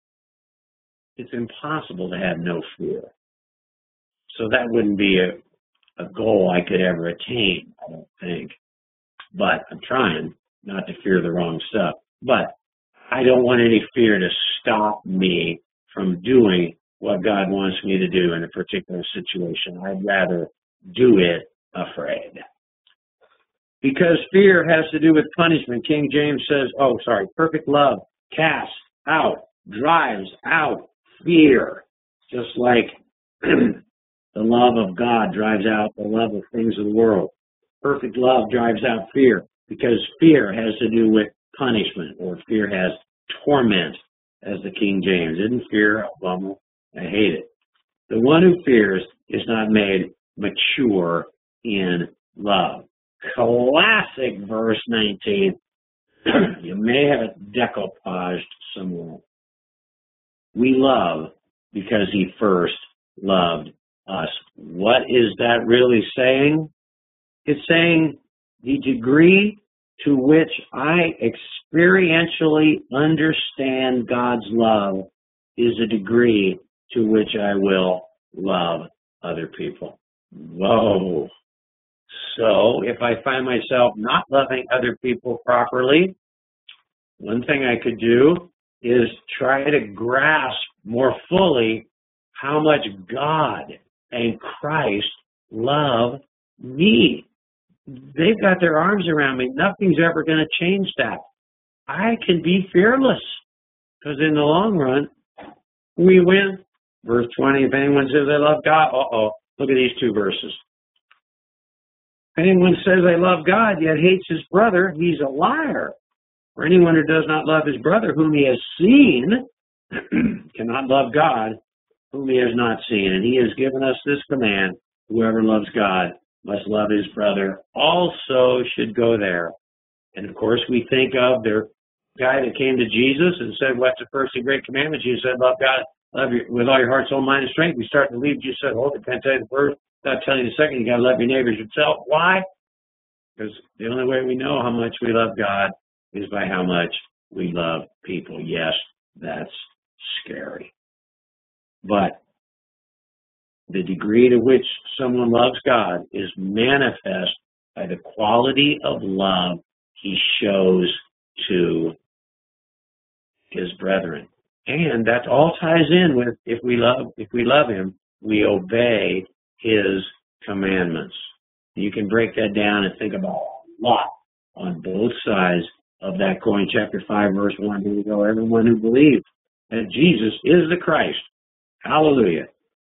it's impossible to have no fear. So that wouldn't be a, a goal I could ever attain, I don't think. But I'm trying not to fear the wrong stuff. But I don't want any fear to stop me from doing what God wants me to do in a particular situation. I'd rather do it afraid. Because fear has to do with punishment. King James says, oh, sorry, perfect love casts out, drives out fear. Just like the love of God drives out the love of things of the world. Perfect love drives out fear, because fear has to do with punishment, or fear has torment, as the King James. Isn't fear a bummer? I hate it. The one who fears is not made mature in love. Classic verse nineteen. You may have it decoupaged somewhere. We love because he first loved us. What is that really saying? It's saying the degree to which I experientially understand God's love is a degree to which I will love other people. Whoa. So if I find myself not loving other people properly, one thing I could do is try to grasp more fully how much God and Christ love me. They've got their arms around me. Nothing's ever going to change that. I can be fearless because in the long run, we win. Verse twenty, if anyone says they love God, uh-oh, look at these two verses. If anyone says they love God yet hates his brother, he's a liar. For anyone who does not love his brother whom he has seen cannot love God whom he has not seen. And he has given us this command, whoever loves God must love his brother also should go there. And of course we think of the guy that came to Jesus and said, what's the first and great commandment? Jesus said, love God, love you with all your heart, soul, mind, and strength. We start to leave. Jesus said, hold it, can't tell you the first, without telling you the second. You got to love your neighbors yourself. Why? Because the only way we know how much we love God is by how much we love people. Yes, that's scary. But the degree to which someone loves God is manifest by the quality of love he shows to his brethren. And that all ties in with if we love if we love him, we obey his commandments. You can break that down and think about a lot on both sides of that coin. Chapter five, verse one, here we go. Everyone who believes that Jesus is the Christ, hallelujah,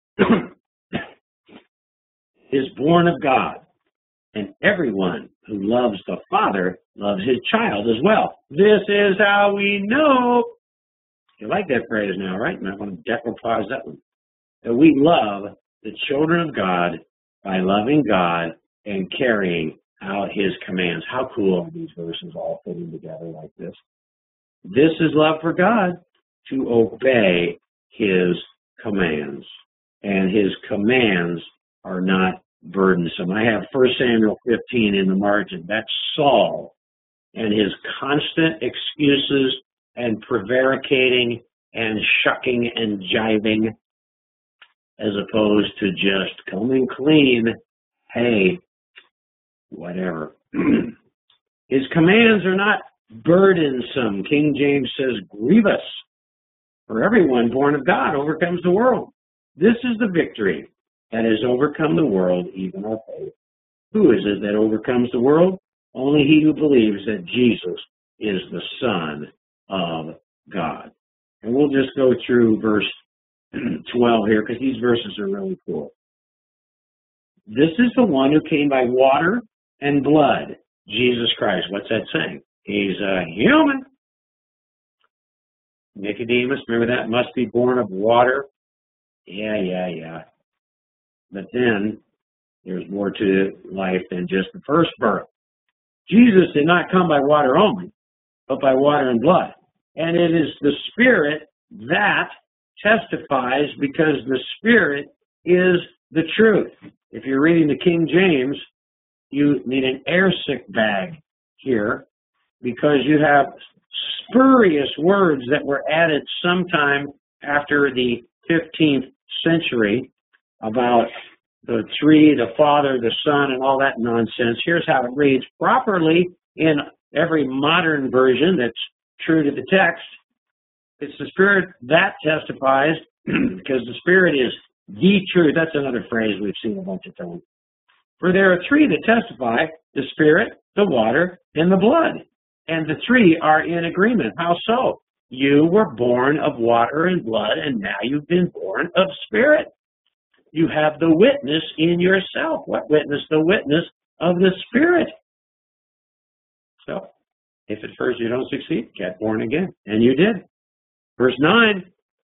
is born of God. And everyone who loves the Father loves his child as well. This is how we know. You like that phrase now, right? You might want to declapause that one. That we love the children of God by loving God and carrying out his commands. How cool are these verses all fitting together like this? This is love for God, to obey his commands. And his commands are not burdensome. I have First Samuel fifteen in the margin. That's Saul and his constant excuses and prevaricating and shucking and jiving, as opposed to just coming clean. Hey, whatever. His commands are not burdensome. King James says grievous. For everyone born of God overcomes the world. This is the victory that has overcome the world, even our faith. Who is it that overcomes the world? Only he who believes that Jesus is the Son of God. And we'll just go through verse twelve here, because these verses are really cool. This is the one who came by water and blood, Jesus Christ. What's that saying? He's a human. Nicodemus, remember that? Must be born of water. Yeah, yeah, yeah. But then there's more to life than just the first birth. Jesus did not come by water only, but by water and blood. And it is the Spirit that testifies, because the Spirit is the truth. If you're reading the King James, you need an airsick bag here, because you have spurious words that were added sometime after the fifteenth century about the three, the Father, the Son, and all that nonsense. Here's how it reads properly in every modern version that's true to the text. It's the Spirit that testifies, because the Spirit is the truth. That's another phrase we've seen a bunch of times. For there are three that testify, the Spirit, the water, and the blood. And the three are in agreement. How so? You were born of water and blood, and now you've been born of Spirit. You have the witness in yourself. What witness? The witness of the Spirit. So, if at first you don't succeed, get born again. And you did. Verse nine,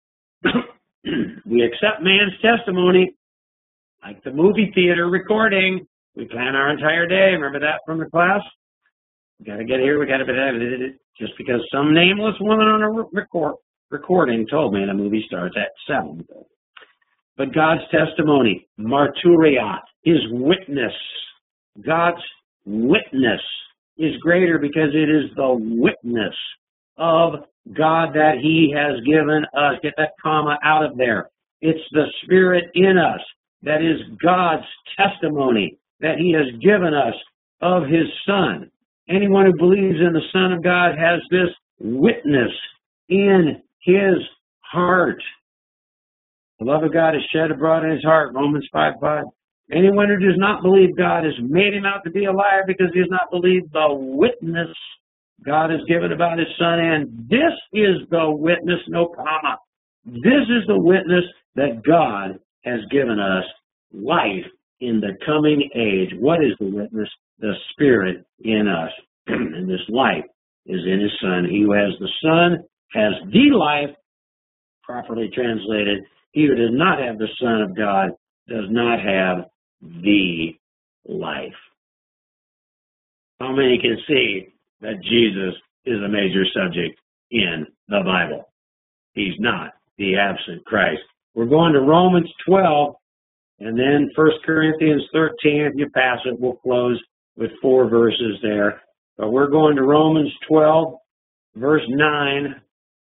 we accept man's testimony like the movie theater recording. We plan our entire day. Remember that from the class? We got to get here. We got to be there. Just because some nameless woman on a record, recording told me the movie starts at seven. But God's testimony, martyria, his witness, God's witness is greater, because it is the witness of God that he has given us. Get that comma out of there. It's the Spirit in us that is God's testimony that he has given us of his Son. Anyone who believes in the Son of God has this witness in his heart. The love of God is shed abroad in his heart, Romans five five. Anyone who does not believe God has made him out to be a liar because he has not believed the witness God has given about his Son. And this is the witness, no comma. This is the witness that God has given us life in the coming age. What is the witness? The Spirit in us. And this life is in his Son. He who has the Son has the life, properly translated. He who does not have the Son of God does not have the life. How many can see that Jesus is a major subject in the Bible? He's not the absent Christ. We're going to Romans twelve, and then First Corinthians thirteen. If you pass it, we'll close with four verses there. But we're going to Romans twelve, verse nine.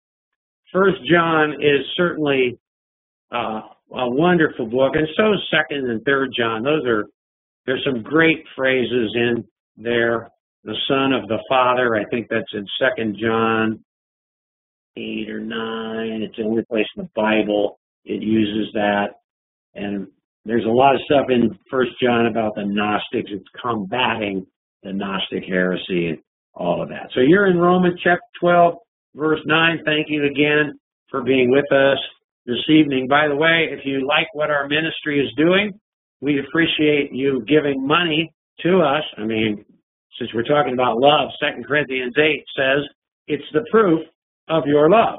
First John is certainly uh, a wonderful book, and so is Second and Third John. Those are there's some great phrases in there. The Son of the Father, I think that's in Second John eight or nine. It's the only place in the Bible it uses that. And there's a lot of stuff in First John about the Gnostics. It's combating the Gnostic heresy and all of that. So you're in Romans chapter twelve, verse nine. Thank you again for being with us this evening. By the way, if you like what our ministry is doing, we appreciate you giving money to us. I mean, since we're talking about love, Second Corinthians eight says it's the proof of your love.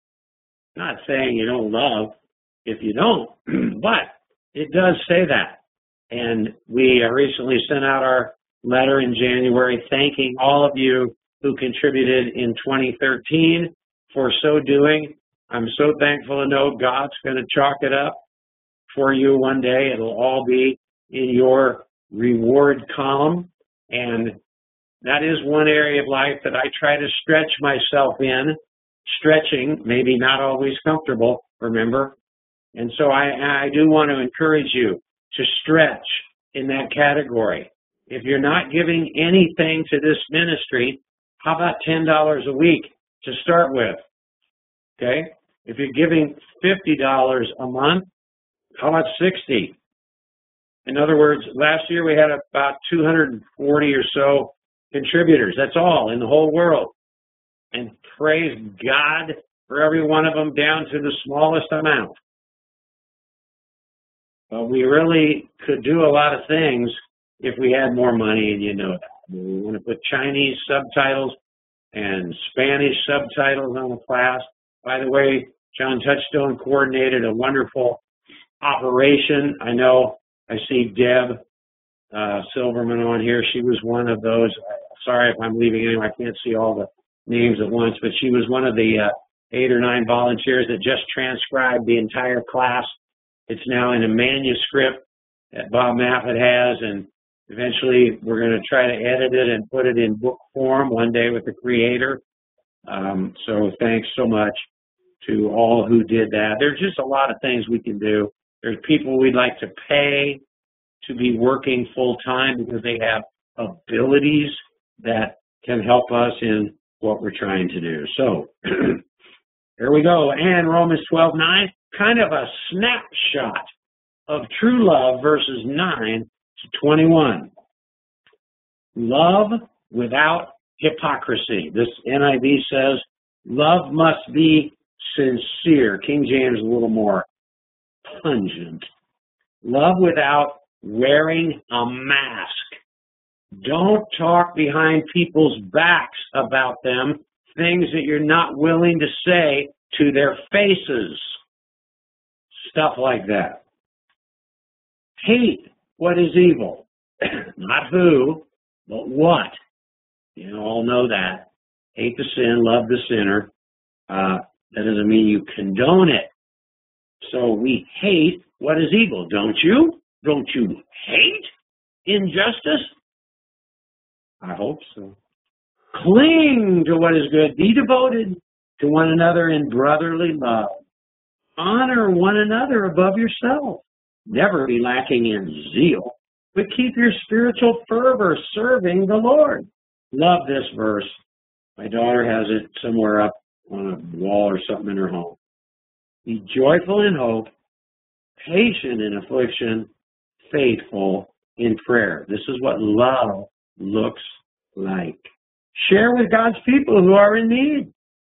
Not saying you don't love if you don't, but it does say that. And we recently sent out our letter in January thanking all of you who contributed in twenty thirteen for so doing. I'm so thankful to know God's going to chalk it up for you one day. It'll all be in your reward column. And that is one area of life that I try to stretch myself in. Stretching, maybe not always comfortable, remember? And so I, I do want to encourage you to stretch in that category. If you're not giving anything to this ministry, how about ten dollars a week to start with? Okay? If you're giving fifty dollars a month, how about sixty dollars? In other words, last year we had about two hundred forty or so contributors. That's all in the whole world. And praise God for every one of them down to the smallest amount. But we really could do a lot of things if we had more money, and you know that. We want to put Chinese subtitles and Spanish subtitles on the class. By the way, John Touchstone coordinated a wonderful operation. I know I see Deb uh, Silverman on here. She was one of those. Sorry if I'm leaving anyone. I can't see all the names at once, but she was one of the uh, eight or nine volunteers that just transcribed the entire class. It's now in a manuscript that Bob Maffett has, and eventually we're going to try to edit it and put it in book form one day with the creator. Um, so thanks so much to all who did that. There's just a lot of things we can do. There's people we'd like to pay to be working full-time because they have abilities that can help us in what we're trying to do. So here we go. And Romans twelve nine, kind of a snapshot of true love, verses nine to twenty-one. Love without hypocrisy. This N I V says, love must be sincere. King James a little more pungent. Love without wearing a mask. Don't talk behind people's backs about them, things that you're not willing to say to their faces. Stuff like that. Hate what is evil. Not who, but what. You all know that. Hate the sin, love the sinner. Uh, that doesn't mean you condone it. So we hate what is evil, don't you? Don't you hate injustice? I hope so. Cling to what is good. Be devoted to one another in brotherly love. Honor one another above yourself. Never be lacking in zeal, but keep your spiritual fervor serving the Lord. Love this verse. My daughter has it somewhere up on a wall or something in her home. Be joyful in hope, patient in affliction, faithful in prayer. This is what love looks like. Share with God's people who are in need.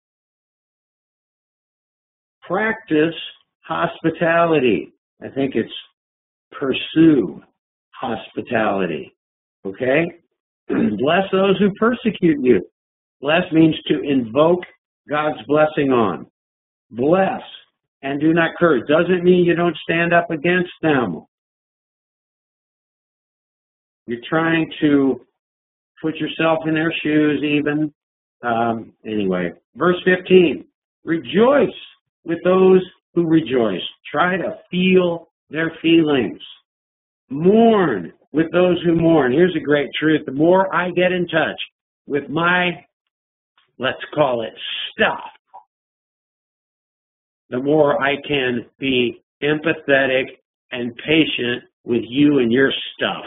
Practice hospitality. I think it's pursue hospitality. Okay? Bless those who persecute you. Bless means to invoke God's blessing on. Bless and do not curse. Doesn't mean you don't stand up against them. You're trying to put yourself in their shoes even. Um, anyway, verse fifteen. Rejoice with those who rejoice. Try to feel their feelings. Mourn with those who mourn. Here's a great truth. The more I get in touch with my, let's call it, stuff, the more I can be empathetic and patient with you and your stuff.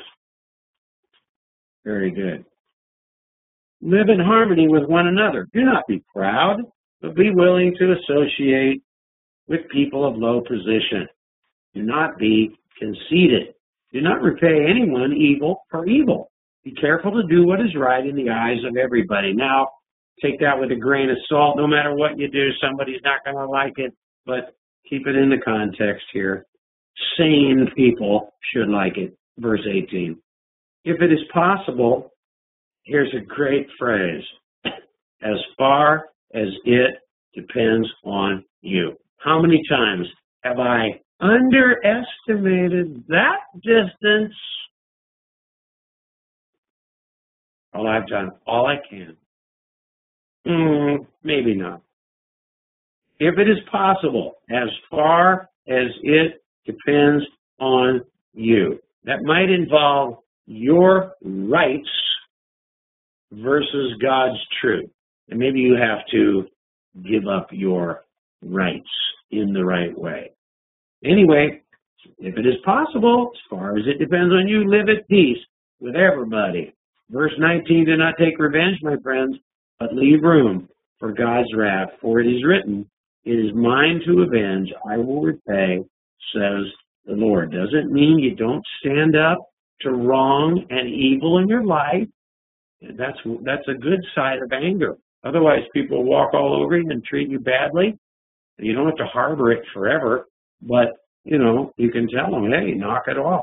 Very good. Live in harmony with one another. Do not be proud, but be willing to associate with people of low position. Do not be conceited. Do not repay anyone evil for evil. Be careful to do what is right in the eyes of everybody. Now, take that with a grain of salt. No matter what you do, somebody's not going to like it, but keep it in the context here. Sane people should like it. Verse eighteen. If it is possible, here's a great phrase. As far as it depends on you. How many times have I underestimated that distance? Well, I've done all I can. Mm, maybe not. If it is possible, as far as it depends on you. That might involve your rights versus God's truth. And maybe you have to give up your rights in the right way. Anyway, if it is possible, as far as it depends on you, live at peace with everybody. Verse nineteen, do not take revenge, my friends, but leave room for God's wrath. For it is written, it is mine to avenge, I will repay, says the Lord. Doesn't mean you don't stand up to wrong and evil in your life. That's, that's a good side of anger. Otherwise, people walk all over you and treat you badly. You don't have to harbor it forever, but, you know, you can tell them, hey, knock it off.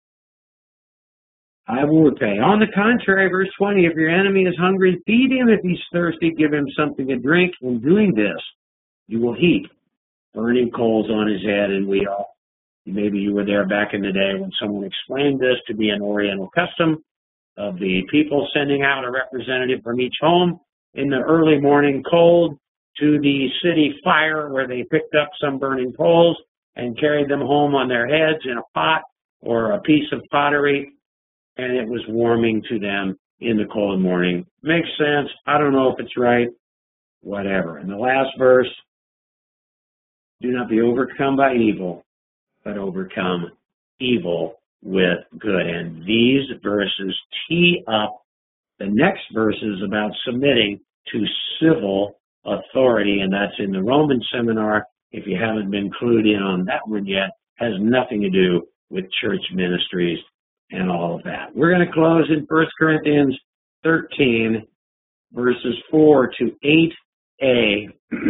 I will repay. On the contrary, verse twenty, if your enemy is hungry, feed him. If he's thirsty, give him something to drink. In doing this, you will heap burning coals on his head. And we all, maybe you were there back in the day when someone explained this to be an Oriental custom of the people sending out a representative from each home in the early morning cold to the city fire where they picked up some burning coals and carried them home on their heads in a pot or a piece of pottery, and it was warming to them in the cold morning. Makes sense. I don't know if it's right. Whatever. And the last verse, do not be overcome by evil, but overcome evil with good. And these verses tee up the next verses about submitting to civil authority, and that's in the Roman seminar. If you haven't been clued in on that one yet, has nothing to do with church ministries and all of that. We're going to close in First Corinthians thirteen, verses four to eight a.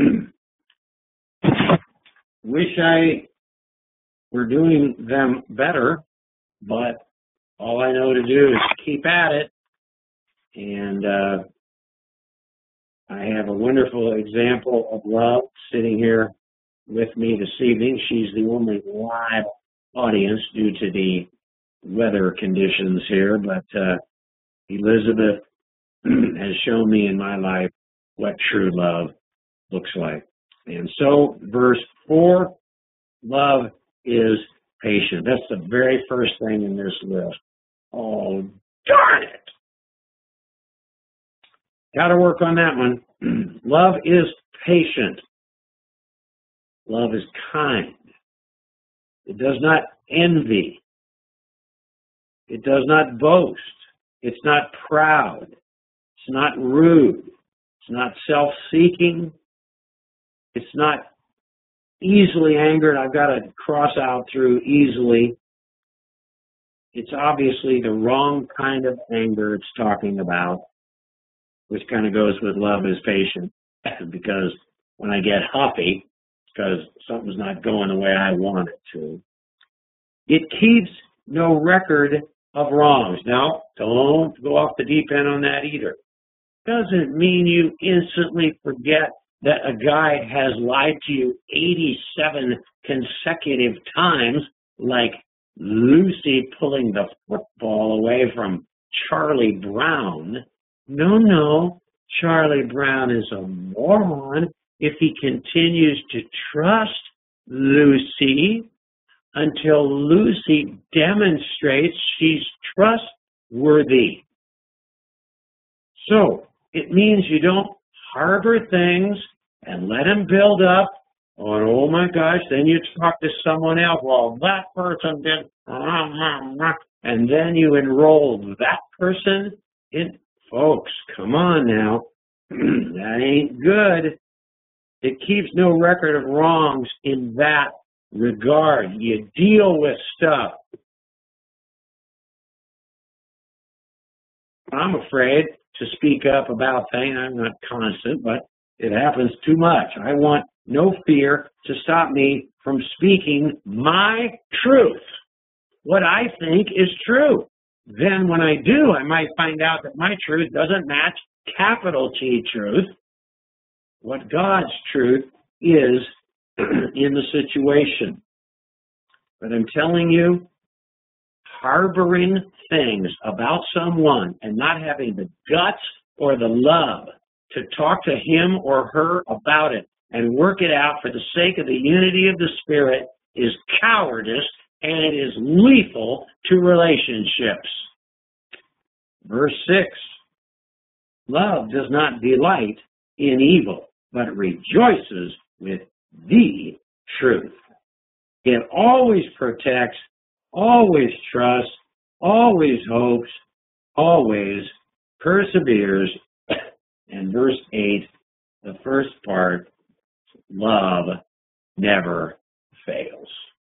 Wish I were doing them better, but all I know to do is keep at it. And uh, I have a wonderful example of love sitting here with me this evening. She's the only live audience due to the weather conditions here, but uh, Elizabeth has shown me in my life what true love looks like. And so, verse four, love is patient. That's the very first thing in this list. Oh, darn it! Got to work on that one. Love is patient. Love is kind. It does not envy. It does not boast. It's not proud. It's not rude. It's not self-seeking. It's not easily angered. I've got to cross out through easily. It's obviously the wrong kind of anger it's talking about, which kind of goes with love is patient, because when I get huffy, it's because something's not going the way I want it to. It keeps no record of wrongs. Now, don't go off the deep end on that either. Doesn't mean you instantly forget that a guy has lied to you eighty-seven consecutive times, like Lucy pulling the football away from Charlie Brown. No, no, Charlie Brown is a moron if he continues to trust Lucy until Lucy demonstrates she's trustworthy. So, it means you don't harbor things and let them build up. Oh, and oh my gosh, then you talk to someone else. Well, that person did, and then you enroll that person in. Folks, come on now. That ain't good. It keeps no record of wrongs in that regard. You deal with stuff. I'm afraid to speak up about things. I'm not constant, but it happens too much. I want no fear to stop me from speaking my truth, what I think is true. Then when I do, I might find out that my truth doesn't match capital T truth, what God's truth is in the situation. But I'm telling you, harboring things about someone and not having the guts or the love to talk to him or her about it and work it out for the sake of the unity of the Spirit is cowardice, and it is lethal to relationships. Verse six, love does not delight in evil, but rejoices with the truth. It always protects, always trusts, always hopes, always perseveres. And verse eight, the first part, love never fails.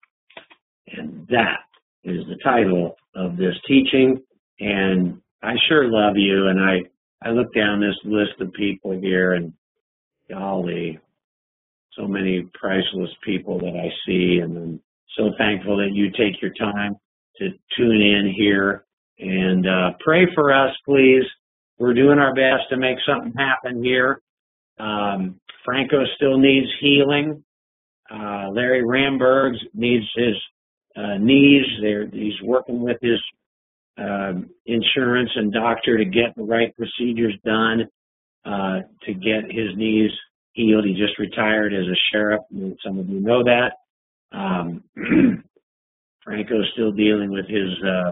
And that is the title of this teaching. And I sure love you. And I, I look down this list of people here, and golly, so many priceless people that I see. And I'm so thankful that you take your time to tune in here. And uh, pray for us, please. We're doing our best to make something happen here. Um, Franco still needs healing. Uh, Larry Ramberg needs his uh, knees. They're, he's working with his uh, insurance and doctor to get the right procedures done uh, to get his knees healed. He just retired as a sheriff. Some of you know that. Um, Franco's still dealing with his uh,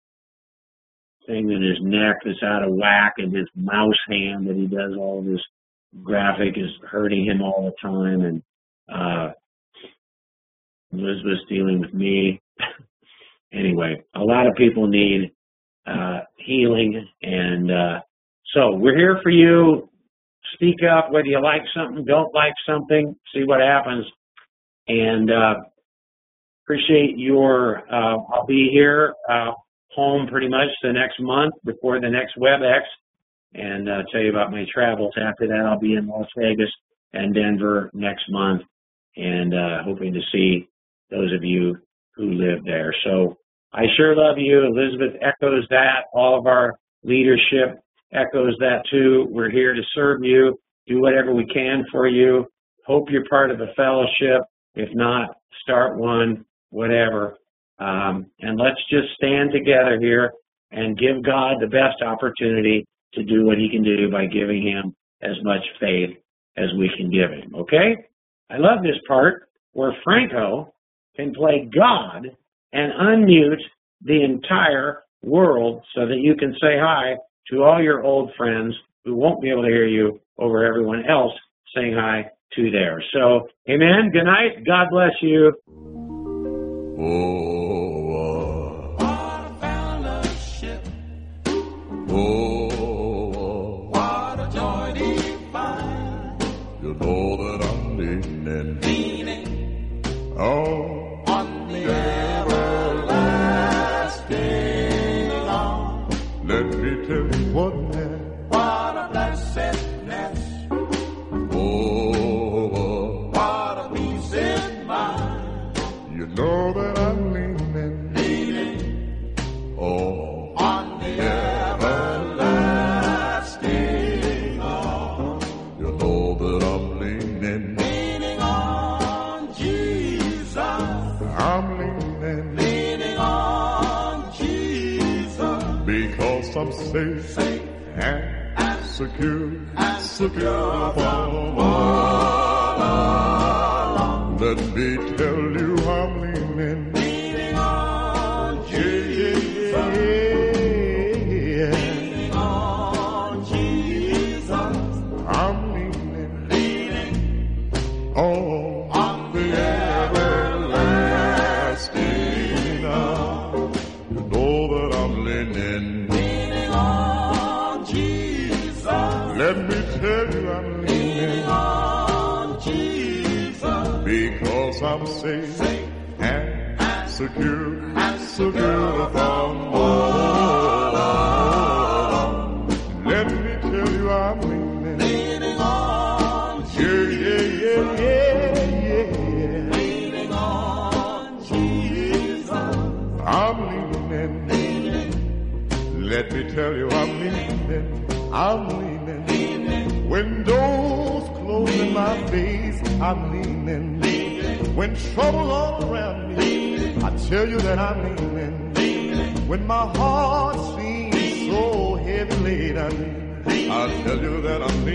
thing in his neck that's out of whack, and his mouse hand that he does all of his graphic is hurting him all the time. And uh, Elizabeth's dealing with me. Anyway, a lot of people need uh, healing, and uh, so we're here for you. Speak up, whether you like something, don't like something, see what happens. And uh, appreciate your, uh, I'll be here uh, home pretty much the next month before the next WebEx, and uh, tell you about my travels. After that, I'll be in Las Vegas and Denver next month, and uh, hoping to see those of you who live there. So I sure love you. Elizabeth echoes that. All of our leadership echoes that too. We're here to serve you, do whatever we can for you. Hope you're part of the fellowship. If not, start one, whatever. Um, and let's just stand together here and give God the best opportunity to do what he can do by giving him as much faith as we can give him, okay? I love this part where Franco can play God and unmute the entire world so that you can say hi to all your old friends who won't be able to hear you over everyone else saying hi to theirs. So, amen. Good night. God bless you. Oh, what a fellowship. Oh, what a joy divine. You know that I'm leaning, leaning tell you what now. What a blessedness. Oh, what a peace in mind. You know that I'm leaning, Leaning oh, on the everlasting arm. you know that I'm leaning, Leaning on Jesus. I'm leaning, Leaning on Jesus. because I'm safe, Safe and secure, and secure from from all all. along. Let me tell you I'm leaning, Leaning on Jesus. yeah, Leaning on Jesus. I'm leaning Leaning on on the the everlasting arm. You know that I'm leaning. Leaning on Jesus. Let me tell you I'm Leaning leaning, on Jesus. because I'm safe, Safe and secure, and secure from all. Let me tell you I'm leaning, Leaning on yeah, yeah, yeah, yeah, yeah. Leaning on Jesus. I'm leaning. Let me tell you I'm leaning, I'm leaning. When doors close in my face, I'm leaning. When trouble all around me, I tell you that I'm leaning. When my heart seems so heavy laden, I tell you that I'm